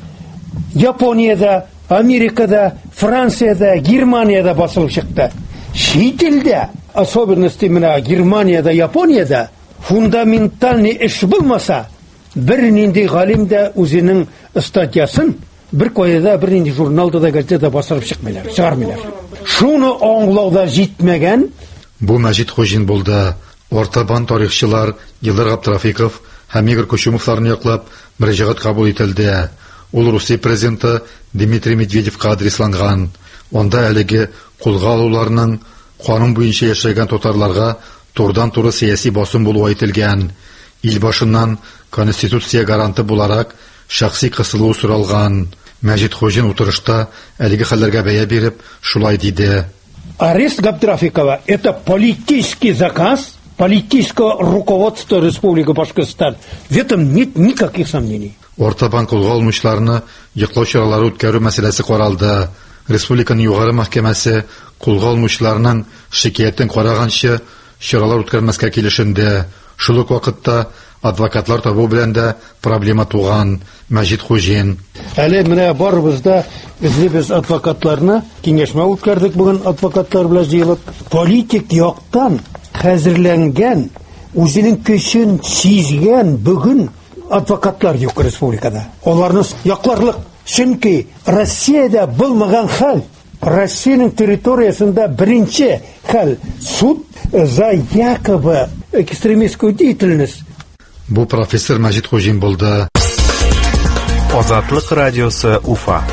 Япониядә, Америкада, Франциядә, Германиядә басылып чыкты. Чит илдә, особенности менә Германиядә, Япониядә фундаментальный эш булмаса, бернинди галим дә үзенең статьясын бер кайда бернинди журналда да газетада басырып чыкмыйлар, чыгармыйлар. Шуны аңлауда җитмәгән. Бу Мәҗит Хуҗин булды. Ортабан тарихчылар Илдар Габдрафиков һәм Игорь Кучумовларны яклап мөрәҗәгать кабул ителде. Ул Русия президенты Дмитрий Медведевка адресланган. Онда әлеге кулга алуларның канун буенча яшәгән татарларга турдан-туры сияси басым булуы әйтелгән. Ил башыннан конституция гаранты буларак шәхси кысылу соралган. Мәҗит Хуҗин утырышта әлеге хәлләргә бәя биреп, шулай диде. Арест Габдрафикова – это политический заказ политического руководства Республики Башкортостан. В этом нет никаких сомнений. Ортабан кулга алучыларны йоклау чаралары үткәрү мәсьәләсе каралды. Республиканың югары мәхкәмәсе кулга алучыларның шикаятен караганчы чаралар үткәрмәскә килешенде. Шул ук вакытта адвокатлар табу белән дә проблема туган. Мәҗит Хуҗин. Әле менә барыбызда без адвокатларны киңәшмә үткәрдек бүген адвокатлар белән җыелып. Политик яктан хәзерләнгән, үзенең көчен сизгән бүген адвокатлар юк республикада. Аларны якларлык, чөнки Россиядә булмаган хәл, Россиянең территориясында беренче хәл суд за якобы экстремистскую деятельность. Бу профессор Мәҗит Хуҗин булды. Азатлык радиосы Уфа.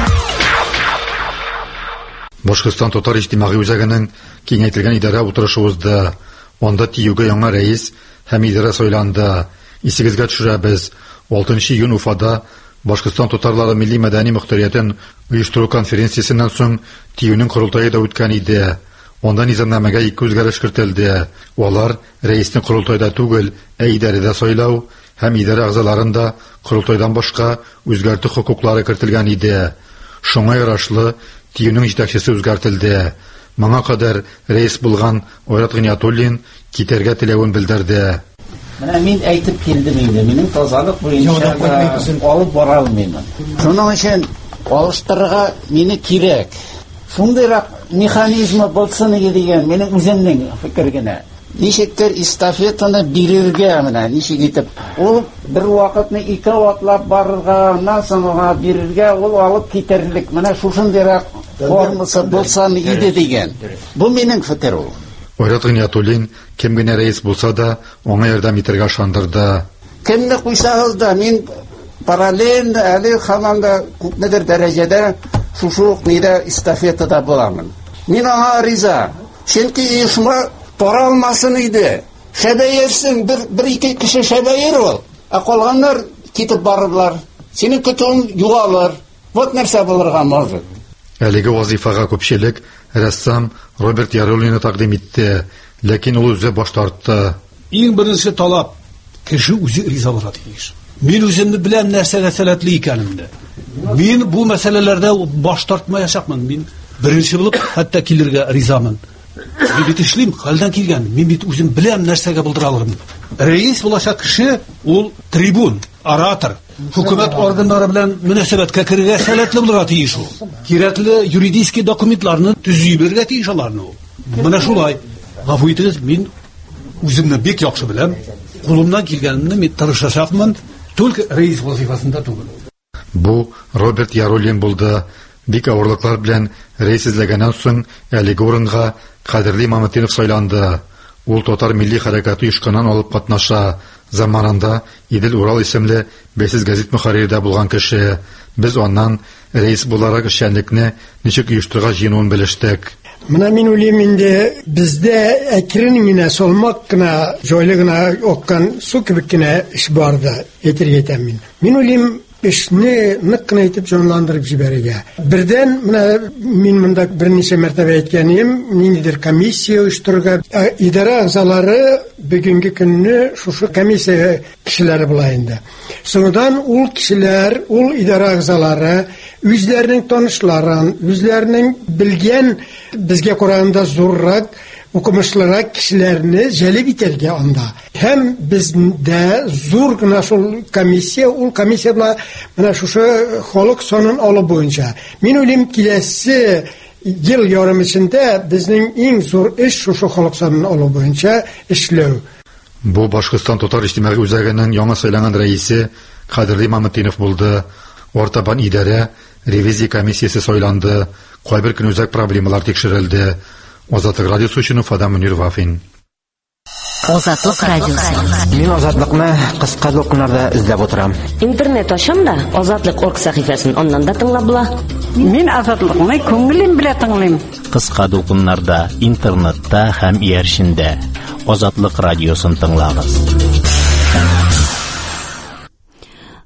Башкортстан татар иҗтимагый үзәгенең киңәйтелгән идарә утырышы узды. Анда тиюгә яңа рәис һәм идарә сайланды. Исегезгә төшерәбез, 6 июнь Уфада Башкортстан татарлары милли мәдәни мөхтәриятен оештыру конференциясеннән соң тиюнең корылтае да үткән иде. Анда низамнамәгә 2 үзгәреш кертелде. Алар рәисне корылтайда түгел, идарәдә сайлау һәм идарә әгъзаларында корылтайдан башка үзгәртү хокуклары кертелгән иде. Шуңа ярашлы тиюнең җитәкчесе үзгәртелде. Моңа кадәр рәис булган Айрат Гыйниятуллин китәргә теләвен белдерде. Менә мин әйтеп килдем инде, минем тазалык буенча алып бара алмыйм. Шуның өчен алыштырырга мине кирәк. Шундыйрак механизмы булсын иде дигән минем үземнең фикер генә. Ничектер эстафетаны бирергә менә, ничек итеп. Ул бер вакытны 2 атлап барырга, аннан соңга бирергә, ул алып китерлек. Менә шушындыйрак формасы булсын иде дигән. Бу минем фикер ул. Айрат Гыйниятуллин кем генә рәис булса да, аңа ярдәм итәргә ышандырды. Кемне куйсагыз да, мин параллель әле һаман да күпмедер дәрәҗәдә шушы нидә эстафетада буламын. Мин аңа риза. Чөнки оешма пара алмасын иде. Шәбәерсең, бер-ике кеше шәбәер ул. Ә калганнар китеп барырлар. Синең көтүң югалыр. Вот нәрсә булырга может. Әлеге вазифага күпчелек рәссам Роберт Яруллинны тәкъдим итте, ләкин ул үзе баш тартты. Иң беренче талап кеше үзе риза булырга тиеш. Мин үземне беләм нәрсәгә сәләтле икәнемне. Мин бу мәсьәләләрдә баш тартмаячакмын. Мин беренче булып хәтта килергә ризамын. Мин бит эшлим, хәлдән килгән. Мин бит үзем беләм нәрсәгә булдыра алырмын. Рәис булачак кеше ул трибун, оратор. Хөкүмәт органнары белән мөнәсәбәткә керергә сәләтле булырга тиеш ул. Кирәкле юридический документларны төзеп бирергә тиеш аларны ул. Менә шулай. Гафу итегез, мин үземне бик яхшы беләм. Кулымнан килгәнемне мин тырышачакмын, только рәис вазифасында түгел. Бу Роберт Яруллин булды. Бик авырлыклар белән рәис эзләгәннән соң әлеге урынга Кадерле Мамытдинов сайланды. Ул татар милли хәрәкәте оешканнан алып катнаша. Заманында Идел Урал исемле бәйсез гәзит мөхәррире булган кеше. Без аннан рәис буларак эшчәнлекне ничек оештырырга җыенуын белештек. Менә мин уйлыйм инде бездә әкрен генә салмак кына, җайлы гына аккан су кебек кенә эш барды. Әйтергә мин. Мин уйлыйм эшне нык кына итеп җанландырып җибәрергә. Бердән менә мин монда берничә мәртәбә әйткәнем, ниндидер комиссия оештырырга, идарә әгъзалары бүгенге көнне шушы комиссия кешеләре була инде. Соңдан ул кешеләр, ул идарә әгъзалары үзләренең танышларын, үзләренең белгән безгә караганда зуррак укымышлырак кешеләрне җәлеп итәргә анда. Һәм бездә зур гына шул комиссия, ул комиссия белән менә шушы халык санын алу буенча. Мин уйлыйм, киләсе ел ярым эчендә безнең иң зур эш шушы халык санын алу буенча эшләү. Бу Башкортстан татар иҗтимагый үзәгенең яңа сайланган рәисе Кадерле Мамытдинов булды. Ортабан идарә ревизия комиссиясе сайланды. Кайбер көн үзәк проблемалар тикшерелде. Азатлык радиосы өчен Уфадан Мөнир Вафин. Азатлык радиосы. Мин азатлыкны кыска докумнарда эзләп утырам. Интернет ачам да Азатлык.орг сәхифәсен аннан да тыңлап була. Мин азатлыкны күңелем белән тыңлыйм. Кыска докумнарда, интернетта һәм ияршендә Азатлык радиосын тыңлагыз.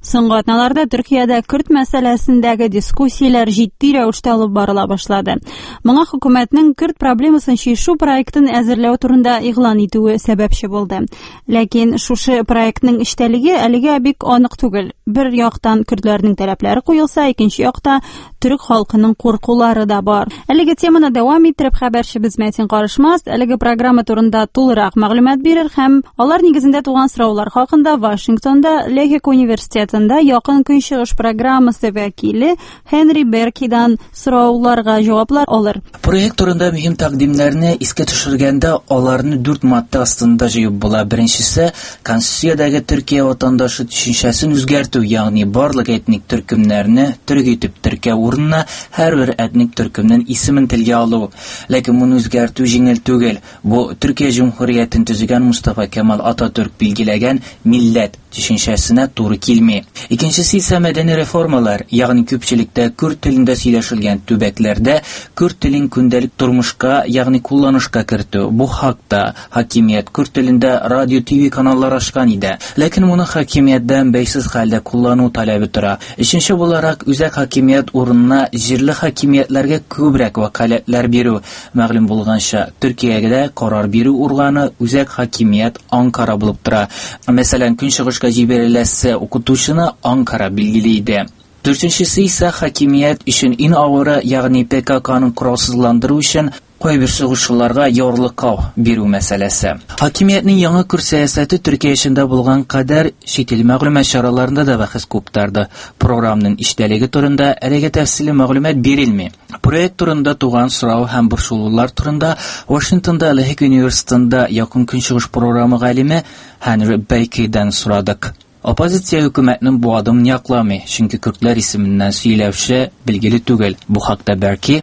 Соңгы атналарда Төркиядә Көрд мәсьәләсендәге дискуссияләр җитди рәвештә алып барыла башлады. Моңа хөкүмәтнең Көрд проблемасын чишү проектын әзерләү турында игълан итүе сәбәпче булды. Ләкин шушы проектның эчтәлеге әлегә бик анык түгел. Бер яктан көрдләрнең таләпләре куелса, икенче якта төрек халкының куркулары да бар. Әлеге теманы дәвам иттереп хәбәрчебез Мәтин Карышмас әлеге программа турында тулырак мәгълүмат бирер һәм алар нигезендә туган сораулар хакында Вашингтонда Лехик университетында якын көнчыгыш программасы вәкиле Хенри Беркидан сорауларга җаваплар алыр. Проект турында мөһим тәкъдимнәрне искә төшергәндә аларны 4 матта астында җыеп була. Беренчесе Конституциядәге Төркия ватандашы төшенчәсен үзгәртү, ягъни барлык этник төркемнәрне төрек итеп теркәү урынына һәрбер этник төркемнең исемен телгә алу. Ләкин моны үзгәртү җиңел түгел. Бу Төркия Җумһуриятен төзегән Мустафа Кемал Ататürk билгеләгән милләт төшенчәсенә туры килми. Икенчесе исә мәдәни реформалар, ягъни күпчелектә күрд телендә сөйләшелгән төбәкләрдә күрд телен көндәлек тормышка, ягъни кулланышка кертү. Бу хакта хакимият күрд телендә радио, ТВ каналлар ачкан иде. Ләкин моны хакимияттән бәйсез хәлдә куллану таләбе тора. Өченче буларак үзәк хакимият урынына җирле хакимиятләргә күбрәк вакаләтләр бирү. Мәгълүм булганча, Төркиягә карар бирү органы үзәк хакимият Анкара булып тора. Мәсәлән, көнчыгышка җибәреләсе укытучыны Анкара билгели иде. Дүртенчесе исә хакимият өчен иң авыры, ягъни ПККның коралсызландыру өчен кайбер сугышчыларга ярлыклау бирү мәсьәләсе. Хакимиятның яңа курс сәясәте Төркия эчендә булган кадәр шетел мәгълүмат чараларында да бәхәс күптәрде. Програмның иштәлеге турында әлегә тәфсилле мәгълүмат бирелми. Проект турында туган сорау һәм борчылулар турында Вашингтонда Лехик университетында якын көнчыгыш программы галиме Хенри Беркидан сорадык. Оппозиция хөкүмәтнең бу адымын якламый, чөнки көрдләр исеменнән сөйләүче билгеле түгел. Бу хакта бәлки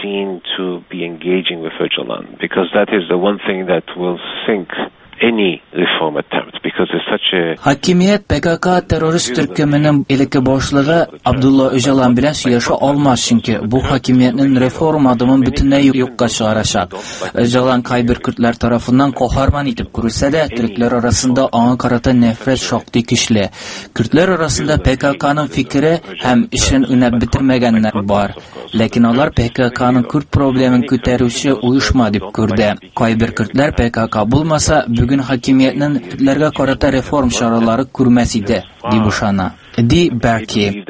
to be engaging with Öcalan, because that is the one thing that will sink any reform attempt, because it's such a... Хакимият ПКК террорист төркеменең элекке башлыгы Абдулла Öcalan белән сөйләшә алмас, чөнки бу хакимиятның реформа адымын бөтенләй юкка чыгарачак. Öcalan кайбер көрдләр тарафыннан каһарман итеп күрсә дә, төрекләр арасында аңа карата нәфрәт шактый көчле. Көрдләр арасында ПККның фикере һәм эшен үнәп бетермәгәннәр бар. Ләкин алар ПККның күрд проблемын күтәрүче уйышма дип күрде. Кайбер көрдләр ПКК булмаса, бүген хакимиятның көрдләргә карата реформ чаралары күрмәс иде, дип ышана. Ди Берки.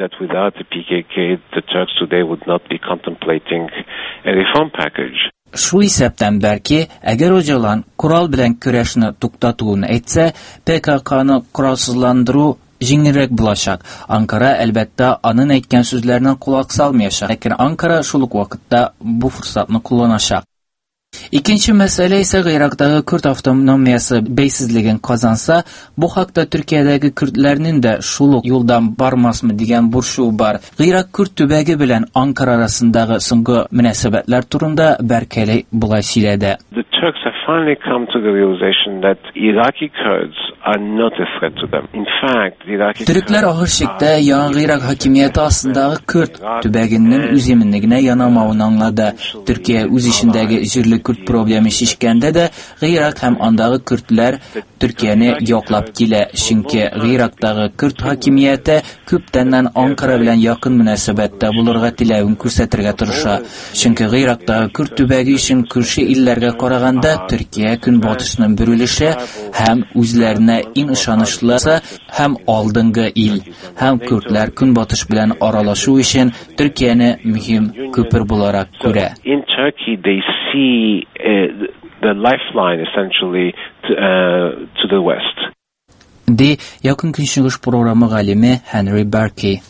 Шул исәптән Берки, әгәр Öcalan корал белән көрәшне туктатуын әйтсә, ПККны коралсызландыру җиңелрәк булачак. Анкара әлбәттә аның әйткән сүзләренә кулак салмаячак, ләкин Анкара шул ук вакытта бу форсатны кулланачак. Икенче мәсьәлә исә Ирактагы көрд автономиясе бәйсезлеген казанса, бу хакта Төркиядәге көрдләрнең дә шул ук юлдан бармасмы дигән бурчу бар. Ирак көрд төбәге белән Анкара арасындагы соңгы мөнәсәбәтләр турында Беркеле булай сөйләде. The Turks have finally come to the realization that Iraqi Kurds are not a threat to them. In fact, Iraqi Төрекләр ахыр чиктә яңа Ирак хакимияте астындагы көрд төбәгенең үземенлегенә янамавын аңлады. Төркия үз ишендәге җирле көрд проблемы шишкәндә дә Ирак һәм андагы көрдләр Төркияне яклап килә, чөнки Ирактагы көрд хакимияте күптәннән Анкара белән якын мөнәсәбәттә булырга теләвен күрсәтергә тырыша. Чөнки Ирактагы көрд төбәге өчен күрше илләргә караганда Төркия көнбатышның бөрелеше һәм үзләренә иң ышанычлысы һәм алдынгы ил, һәм көрдләр көнбатыш белән аралашу өчен Төркияне мөһим күпер буларак күрә. In Turkey they see the lifeline essentially to the west. Ди якын көнчыгыш программы галиме Хенри Берки.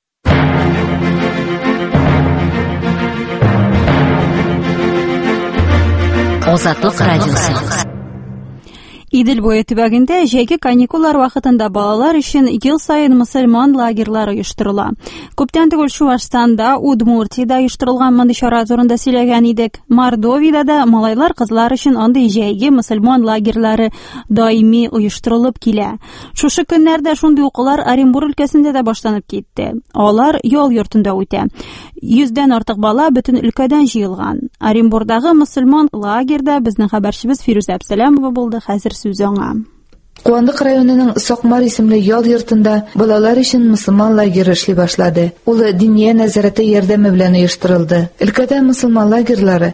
Азатлык радиосы. Идел буе төбәгендә җәйге каникуллар вакытында балалар өчен ел сайын мөселман лагерьлары оештырыла. Күптән түгел Чувашстанда, Удмуртиядә оештырылган мондый чара турында сөйләгән идек. Мордовиядә дә малайлар, кызлар өчен андый җәйге мөселман лагерьлары даими оештырылып килә. Шушы көннәрдә шундый укулар Оренбур өлкәсендә дә башланып китте. Алар ял йортында үтә. 100дән артык бала бөтен өлкәдән җыелган. Оренбурдагы мөселман лагерьдә безнең хәбәрчебез Фирүз Әбсәләмова булды. Хәзер сүз аңа. Куандык районының Сокмар исемле ял йортында балалар өчен мусульман лагере эшли башлады. Ул диния нәзарәте ярдәме белән оештырылды. Өлкәдә мусульман лагерьлары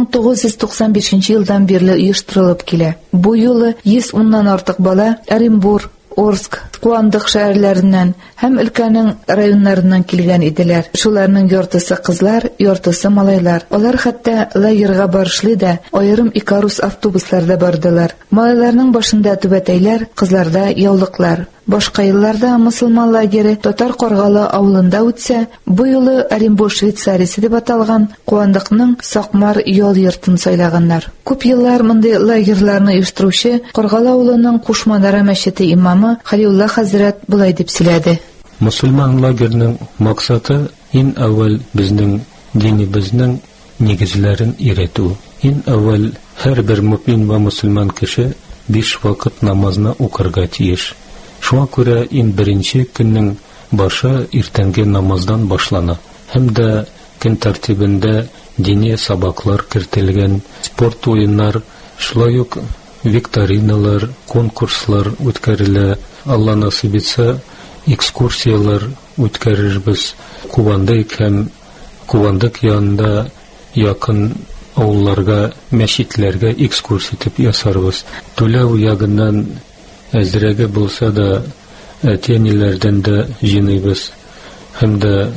1995 елдан бирле оештырылып килә. Бу юлы 110ннан артык бала Оренбург, Орск, Куандык шәһәрләреннән һәм өлкәнең районнарыннан килгән иделәр. Шуларның яртысы кызлар, яртысы малайлар. Алар хәтта лагерьга барышлый да, аерым Икарус автобусларда бардылар. Малайларның башында түбәтәйләр, кызларда яулыклар. Башка елларда мусульман лагере Татар Каргалы авылында үтсә, бу юлы Оренбург Швейцариясе дип аталган Куандыкның Сокмар ял йортын сайлаганнар. Күп еллар мондый лагерьларны оештыручы Каргалы авылының Кушмадара мәчете имамы Халиулла хәзрәт булай дип сөйләде. Мусульман лагерьнең максаты иң әүвәл безнең динебезнең нигезләрен өйрәтү. Иң әүвәл һәрбер мөмин ва мусульман кеше 5 вакыт намазны укырга тиеш. Шуңа күрә иң беренче көннең башы иртәнге намаздан башлана. Һәм дә көн тәртибендә дини сабаклар кертелгән, спорт уеннар, шулай ук викториналар, конкурслар үткәрелә. Алла насыйп итсә, экскурсиялар үткәрербез. Куандык һәм Куандык янында якын авылларга, мәчетләргә экскурсия итеп ясарбыз. Түләү ягыннан әзрәге булса да, әтиәниләрдән дә җыйныйбыз. Һәм дә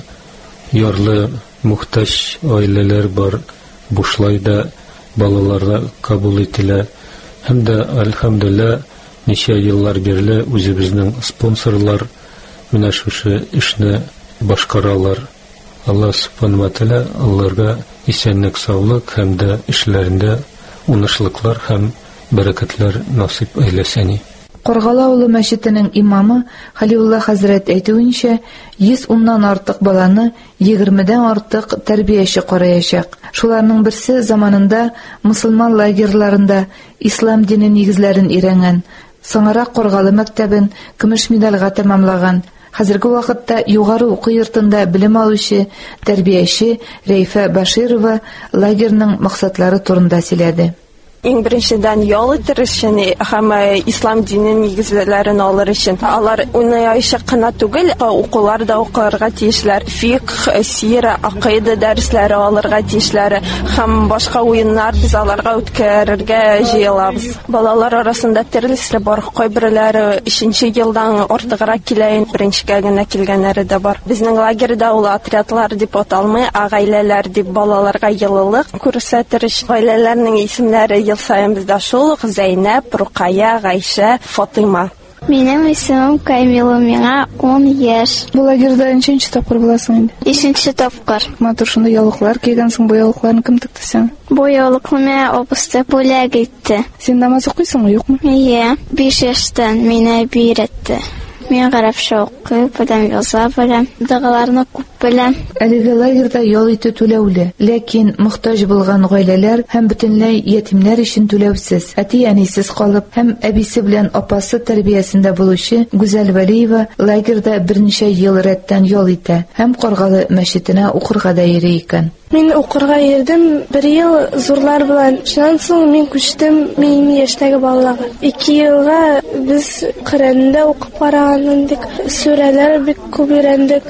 ярлы, мухтаҗ гаиләләр бар, бушлай да балаларга кабул ителә. Һәм дә әлхәмдүлилләh, ничә еллар бирле үзебезнең спонсорлар менә шушы эшне башкаралар. Алла субханаһу ва тааля аларга исәнлек, саулык һәм дә эшләрендә уңышлыклар һәм бәрәкәтләр насыйп әйләсен. Каргалы авылы мәчетенең имамы Халиулла хәзрәт әйтүенчә, 110ннан артык баланы 20дән артык тәрбияче караячак. Шуларның берсе заманында мусульман лагерьларында ислам дине нигезләрен өйрәнгән. Соңрак Каргалы мәктәбен көмеш медальгә тәмамлаган. Хәзерге вакытта югары уку йортында белем алучы тәрбияче Рәйфә Баширова лагерьнең максатлары турында сөйләде. Иң беренчедән ял итер өчен һәм ислам динен нигезләрен алыр өчен алар уйнаячак кына түгел, укулар да укырга тиешләр. Фикъ, сира, акыйда дәресләре алырга тиешләр һәм башка уеннар без аларга үткәрергә җыелабыз. Балалар арасында төрлесе бар. Кайберләре 3нче елдан артыграк килә, беренчегә генә килгәннәре дә бар. Безнең лагерьдә ул отрядлар дип аталмый, гаиләләр дип балаларга йылылык күрсәтер. Гаиләләрнең исемнәре ел сайын бездә шул: Зәйнәп, Рукая, Гайша, Фатыйма. Минем исемем Камила, миңа 10 яшь. Бу лагерьдә ничәнче тапкыр буласың инде? 5нче тапкыр. Матур шунда яулыклар кигәнсең, бу яулыкларны кем тыкты сиңа? Бу яулыкны абысты бүләк итте. Син намаз укыйсыңмы, юкмы? Иә, 5 яшьтән мине бирәтте. Мен гарәпчә укый, беләм, яза беләм, дәгыларны күп беләм. Әлеге лагерьда ял итү түләүле, ләкин мохтаҗ булган гаиләләр һәм бөтенләй ятимнәр өчен түләүсез, әти-әнисез калып һәм әбисе белән апасы тәрбиясендә булучы Гүзәл Вәлиева лагерьда берничә ел рәттән ял итә һәм Каргалы мәчетенә укырга да йөри икән. Мин укырга йөрдем 1 ел зурлар белән. Шуннан соң мин күчтем 20 яшьтәге балаларга. 2 елга без Коръәндә укып карагандык, сүрәләр бик күп өйрәндек.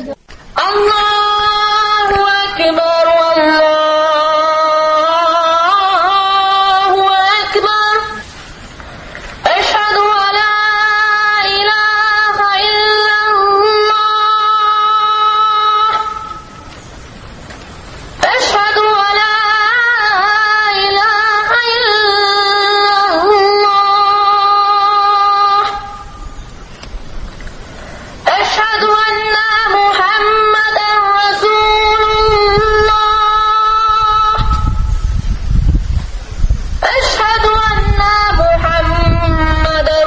Аллаһу акбар, Аллаһу акбар. Ашһаду ан ла илаха иллаллаһ. Ашһаду ан ла илаха иллаллаh. Ашһаду анна Мухаммадан расулуллах. Ашһаду анна Мухаммадан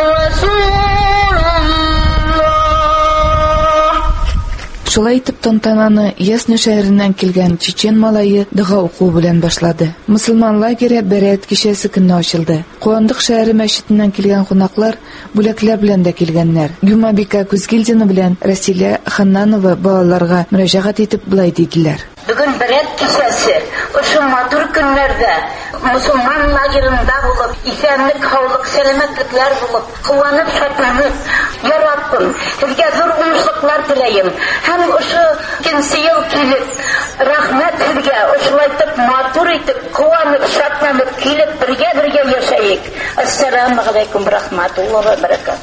расулуллах. Шулай итеп тантананы Ясны шәһәреннән килгән чечен малае дога уку белән башлады. Мусульман лагере бәрәт кичәсе көнне ачылды. Куандык шәһәре мәчетеннән килгән кунаклар бүләкләр белән дә килгәннәр. Гүмәбика Күзгилдина белән Расилә Ханнанова балаларга мөрәҗәгать итеп булай диделәр. Бүгін бірет кешесі, ұшы матур күнлерде, мұсылман лагерында болып, исәнлік, хаулық, сәлеметтіклер болып, қуанып, шатланып, яраптым. Сізге зор ұмышлықлар тілейім. Hem ұшы кенсейіл келіп, рахмет сізге, ұшылайтып, матур етіп, қуанып, шатланып, келіп, бірге яшайық. Ассаламу алейкум, рахматулла ва баракат.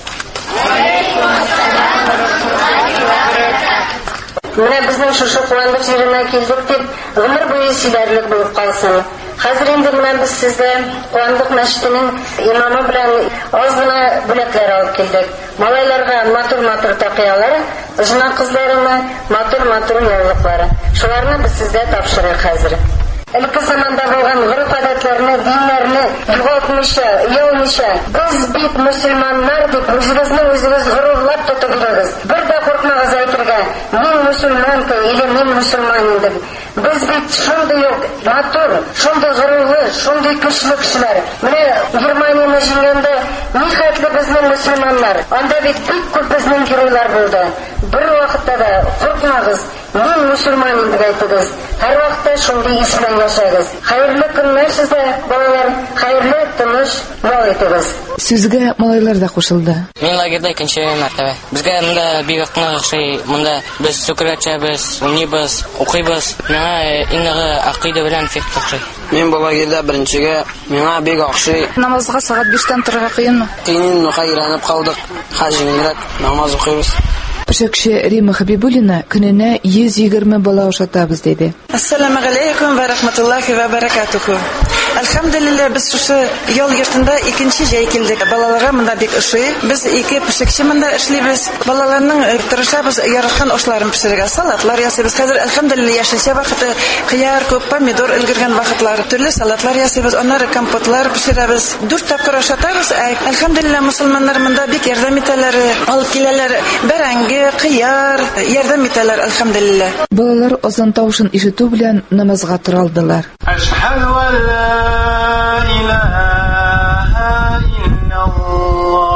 Менә безнең шушы куандык җиренә килдек дип, гомер буе сөйләрлек булып калсын. Хәзер инде менә без сезгә куандык мәчетенең имамы белән аз гына бүләкләр алып килдек. Малайларга матур тақиялар, жына кызларына матур яулыклары. Шуларны без сезгә тапшырыйк хәзер. Элке заманда булган гырыф-гадәтләрне, диннәрне югалтмыйча, ялмыйча, без бит мусульманнар дип үзебез горурлап тотып йөрибез. Бер дә куркмагыз әйтергә, мин мусульманка или мин мусульман идем. Без бит шундый ук матур, шундый горурлы, шундый көчле кешеләр. Менә Германияне җиңгәндә ни хәтле безнең мусульманнар. Анда бит бик күп безнең геройлар булды. Бер вакытта да куркмагыз, мин мусульман дип әйтегез. Һәр вакытта шундый ис белән яшәгез. Хәерле көннәр сезгә, балалар, хәерле тыныч ял итегез. Сүзгә малайлар да кушылды. Мин лагерда икенче мәртәбә. Безгә монда бик охшый, монда без сүкрәчәбез, уйныйбыз, укыйбыз. Миңа иннеге акыйда белән фикр охшый. Мин бу лагерда беренчегә миңа бик охшый. Намазга сагат 5-тән торырга кыенмы? Кыйын, хәйранып калдык. Хаҗиңрак намаз укыйбыз. Пешекче Рима Хабибуллина көненә 120 бала ошатабыз диде. Ассаламу алейкум ва рахматуллахи ва баракатуху. Алхамдулилlah, без шушы ял йортында икенче җәй килдек. Балаларга монда бик ошый. Без ике пешекче монда эшлибез. Балаларның тырышабыз яраткан ашларын пешерергә, салатлар ясыйбыз. Хәзер алхамдулилlah яшелчә вакыты, кыяр, күп помидор өлгергән вакытлар, төрле салатлар ясыйбыз, аннары компотлар пешерәбез. 4 тапкыр ашатабыз. Алхамдулилlah, мусульманнар монда бик ярдәм итәләр, алып киләләр. Бәрәңге, кыяр, ярдәм итәләр, алхамдулилlah. Балалар озан тавышын ишетү белән намазга торалдылар. Ашһаду ан ла илаха иллаллах.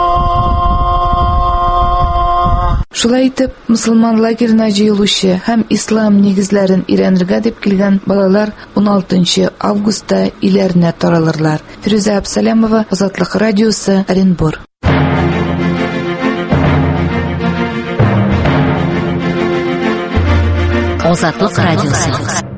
Шулай итеп, мусульман лагерына җыелучы һәм ислам нигезләрен өйрәнергә дип килгән балалар 16 августта иләренә таралырлар. Фирүзә Абсалямова, Азатлык радиосы, Оренбур. Азатлык радиосы.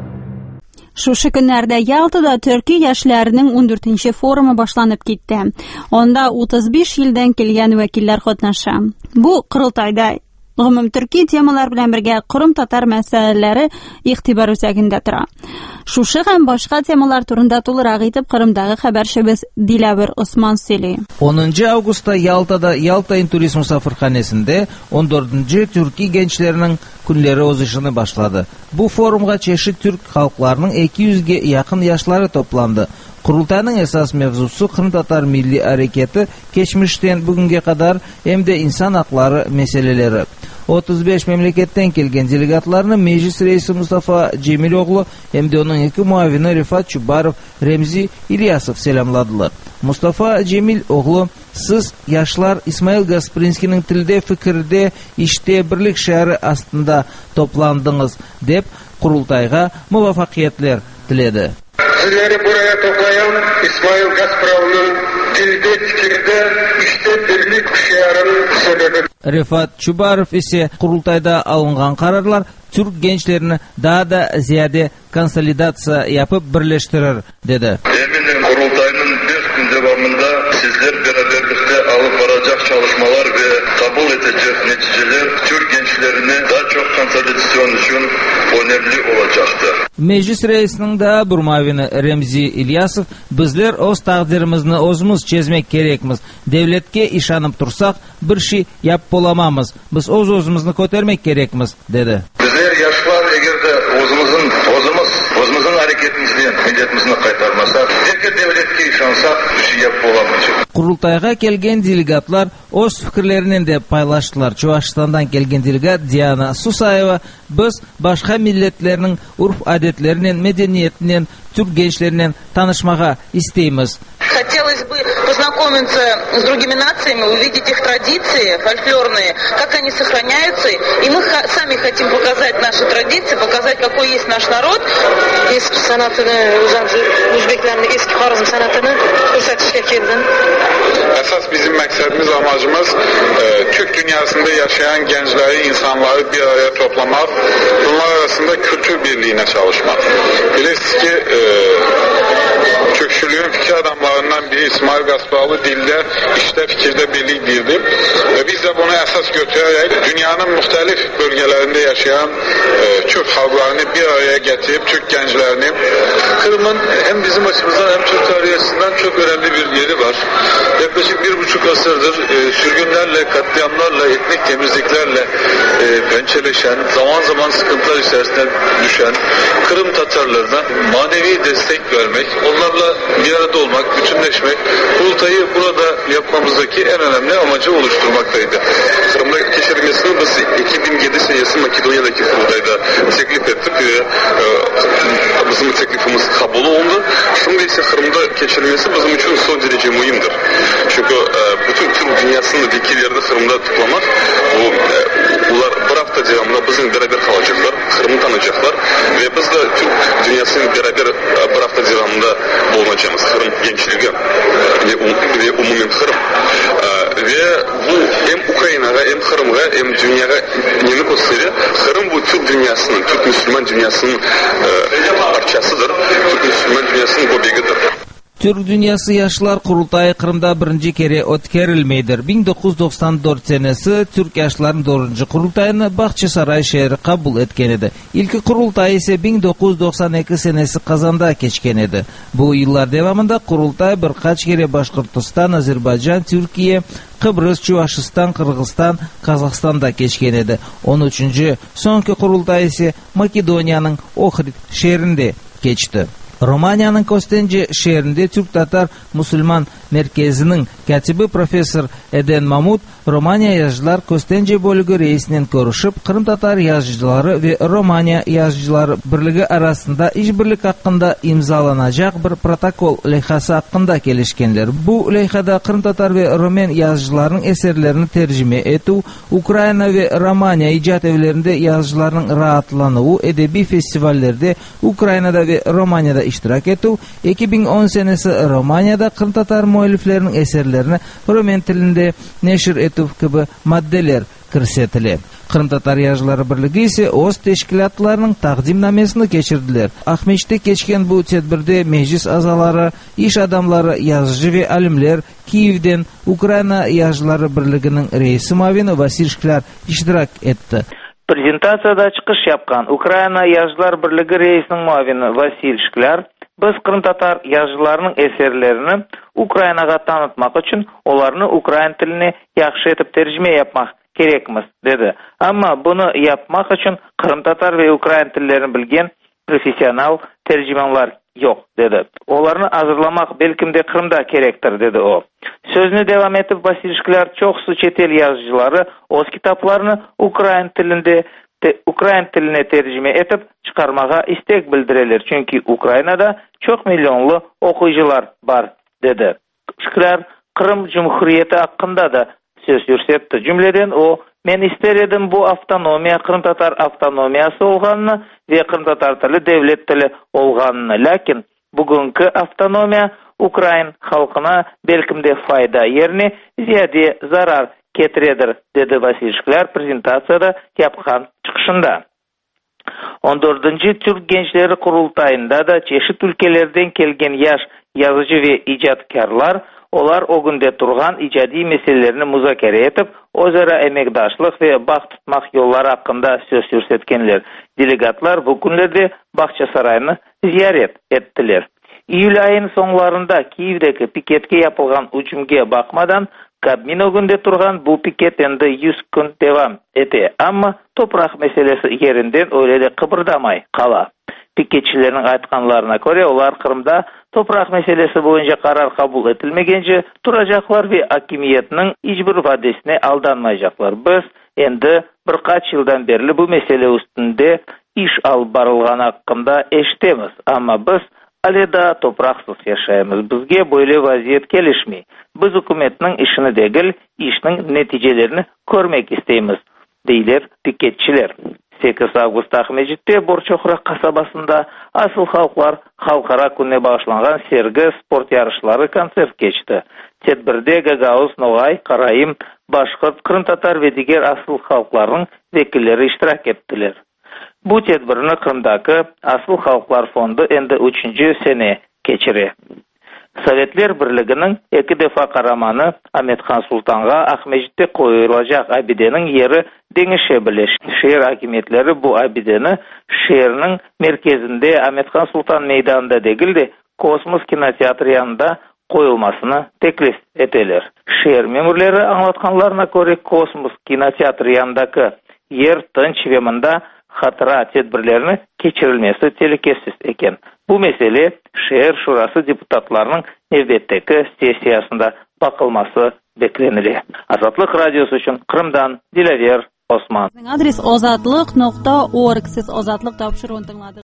Шушы көннәрдә Ялтада төрки яшьләренең 14нче форумы башланып китте. Анда 35 илдән килгән вәкилләр катнаша. Бу курылтайда гомум төрки темалар белән бергә кырым татар мәсьәләләре игътибар үзәгендә тора. Шушы һәм башка темалар турында тулырак итеп Кырымдагы хәбәрчебез Диләвер Усман сөйли. 10 августта Ялтада Ялта туризм мусафирханәсендә 14нче төрки генчләренең көннәре узышыны башлады. Бу форумга чешит түрк халыкларының 200-гә якын яшьләре топланды. Курултайның əsas mevzusu Кырым татар милли хәрәкәте кечмештән бүгенгә кадәр әмдә инсан хаклары мәсьәләләре. 35 мемлекеттен келген делегатларны Meclis Reisi Mustafa Cemil oğlu hem de onun iki muavini Rifat Çubarov, Remzi İlyasov selamladılar. Mustafa Cemil oğlu, siz yaşlar İsmail Gasprinski'nin tilde, fikirde, işte birlik şehri aslında toplandınız deyip kurultayga muvaffakiyetler diledi. Sizleri buraya toplayan İsmail Gasparov'un dilde, fikirde, işte birlik şehrin sebebi. Rifat Çubarov ise kurultayda alıngan kararlar Türk gençlerini daha da ziyade konsolidasiya yapıp birleştirir dedi. Eminim kurultayının 5 gün devamında sizler beraberlikte alıp varacak çalışmalar ve kabul edecek neticeler Türk gençlerini daha çok konsolidasyon için önemli olacaktır. Meclis reisinin de burmavini Remzi İlyasov, bizler öz takdirimizni özümüz çözmek gerekmiz. Devletke işanıp tursak bir şey yap bolamamız. Biz özümüzni kotermek gerekmiz dedi. Bizler yaşlar eğer de özümüzün hareketimizden milletimizni kaytarmasak, teke devletke işansak bir şey yap bolamayacak. Kurultayga kelgen delegatlar öz fikirlerini de paylaştılar. Çuvaşistan'dan kelgen delegat Diana Susayeva, biz başka milletlerinin urf adetlerinin, medeniyetinin, Türk gençlerinin tanışmağa isteyimiz. хотелось бы познакомиться с другими нациями, увидеть их традиции фольклорные, как они сохраняются. И мы сами хотим показать наши традиции, показать, какой есть наш народ. Eski sanatını, Uzbeklerin eski Xorazm sanatını gösterişe geldim. Əsas bizim məqsədimiz, amacımız Türk dünyasında yaşayan gəncləri, insanları bir araya toplamaq, bunlar arasında kültür birliyinə çalışmaq. Bilirsiniz ki, Türkçülüğün fikir adamlarından biri İsmail Qasbalı dildə, işdə, fikirdə birlik deyildi. Və biz də bunu əsas götürərək dünyanın müxtəlif bölgələrində yaşayan Türk xalqlarını bir araya getirip Türk gençlerini. Kırım'ın hem bizim açımızdan hem Türk tarihi açısından çok önemli bir yeri var. Yaklaşık 1,5 asırdır sürgünlerle, katliamlarla, etnik temizliklerle pençeleşen, zaman zaman sıkıntılar içerisine düşen Kırım Tatarlarına manevi destek vermek, onlarla bir arada olmak, bütünleşmek, kurultayı burada yapmamızdaki en önemli amacı oluşturmaktaydı. Kırım'da geçirilmesini biz 2007 senesi Makedonya'daki kurultayda teklif ettik ve bizim teklifimiz kabul oldu. Şimdi ise Kırım'da geçirilmesi bizim için son derece mühimdir. Çünkü bütün Türk dünyasını bir yerde Kırım'da toplamak, onlar bir hafta devamında bizim beraber kalacaklar, Kırım'ı tanıyacaklar ve biz de Türk dünyasının beraber bir hafta devamında bulunacağımız Kırım gençliği ve umumen Kırım. Ve bu hem Ukrayna'ya hem Kırım'a hem dünyaya yeni gösteriyor. Kırım bu Türk dünyasının, Türk Müslüman dünyasının parçasıdır. Türk Müslüman dünyasının göbeğidir. Türk Dünyası Yaşlar Kurultayı Kırım'da birinci kere ötkerilmeydir. 1994 senesi Türk Yaşların 4. Kurultayını Bahçesaray şehri kabul etken edi. İlk kurultay ise 1992 senesi Kazan'da geçken edi. Bu yıllar devamında kurultay birkaç kere Başkırtıstan, Azerbaycan, Türkiye, Kıbrıs, Çuvaşistan, Kırgızstan, Kazakistan'da geçken edi. 13. sonki kurultay ise Makedonya'nın Ohrid şehrinde geçti. Romanya'nın Kostenci şehrinde Türk-Tatar Müslüman Merkezi'nin katibi Profesör Eden Mahmut, Romanya Yazıcılar Kostenci bölügü reisinden görüşüp, Kırım-Tatar yazıcıları ve Romanya yazıcıları birliği arasında işbirlik hakkında imzalanacak bir protokol lehası hakkında gelişkenler. Bu lehada Kırım-Tatar ve Romen yazıcılarının eserlerini tercüme etu, Ukrayna ve Romanya icat evlerinde yazıcıların rahatlanığı, edebi festivallerde Ukrayna'da ve Romanya'da iştirak etu, 2010 senesi Romanya'da Kırım-Tatar muhaliflerinin eserlerini Romen tilinde neşir etu gibi maddeler kirsetili. Kırım-Tatar Yazıcıları Birliği ise o'z teşkilatlarının taqdimnamesini geçirdiler. Ahmeç'te geçken bu tedbirde meclis azaları, iş adamları, yazıcı ve alimler Kiev'den Ukrayna Yazıcıları Birliği'nin reisi mavini Vasil Shklar iştirak etti. Prezentatsiyada chiqish yapgan Ukrayna Yazıcılar Birliği reisinin mavini Vasil Shklar, biz Kırım-Tatar yazıcılarının eserlerini Ukraynaga tanıtmak için onlarını Ukrayn tiline yaxşı etip tercüme yapmak gerekmiz dedi. Ama bunu yapmak için Kırım-Tatar ve Ukrayn tillerini bilgen profesyonel tercümanlar yok dedi. Onlarını hazırlamak belki de Kırım'da gerektir dedi o. Sözünü devam etip Vasil Shklar çoksu çetel yazıcıları o'z kitaplarını Ukrayn tiline tercüme etip çıkarmağa istek bildireler. Çünkü Ukrayna'da çok milyonlu okuyucular var dedi. Shklar Kırım Cumhuriyeti hakkında da söz yürsetti. Cümleden o, men ister edim bu avtonomiya Kırım-Tatar avtonomiyası olganını ve Kırım-Tatar tili devlet tili olganını. Lakin bugünkü avtonomiya Ukrayn halkına belkimde fayda yerine ziyade zarar getiredir, dedi Vasil Shklar prezentatsiyada yapkan çıkışında. 14. Türk Gençleri Kurultayında da çeşit ülkelerden kelgen yaş yazıcı ve icatkarlar olar o günde turgan icadi meselelerini muzakere etip, o'zaro emekdaşlık ve bak tutmak yolları hakkında söz yürsetkenler. Delegatlar bu günlerde Bahçesaray'ını ziyaret ettiler. İyul ayının sonlarında Kiev'deki piketke yapılgan hücumga bakmadan, Kabmin o günde turgan bu piket endi 100 gün devam ete. Ama toprak meselesi yerinden öyle de kıpırdamay kala. Piketçilerin aytkanlarına göre olar Kırım'da toprak meselesi boyunca karar kabul etilmegence duracaklar ve hakimiyetinin hiçbir vadesine aldanmayacaklar. Biz endi birkaç yıldan beri bu mesele üstünde iş alıp barılgan hakkında eşitemiz. Ama biz Аледа топраксыз яшаймыз. Бізге böyle vaziyet келишмей. Biz hükümetinin işini değil, işinin neticelerini görmek isteyimiz, deyler dikkatçiler. 8 Avgust Ahmedjit'te Borçoxra kasabasında asıl halklar halkara gününe bağışlangan sergi sport yarışları konser geçti. Tedbirde Gagauz, Noğay, Karayim, Başkırt, Kırım Tatar ve diğer asıl halkların vekilleri iştirak ettiler. Bu tedbirini Kırım'daki Asıl Halklar Fondu endi 3. sene geçiri. Sovetler Birliği'nin 2 defa karamanı Ahmetxan Sultan'a Ahmedjit'te koyulacak abidenin yeri denişe bileş. Şehir hakimiyetleri bu abideni şehirinin merkezinde Ahmetxan Sultan meydanında değil de Kosmos Kinoteatr yanında koyulmasını teklif eteler. Şehir memurları anlatkanlarına göre Kosmos Kinoteatr yanındaki yer tınç ve mında hatıra tedbirlerini geçirilmesi tehlikesiz eken. Bu mesele şehir şurası deputatlarının növbetteki sesiyasında bakılması beklenili. Azatlık Radyosu için Kırım'dan Dilaver Osman. Adres ozatlık.org. Siz ozatlık topşuruğunu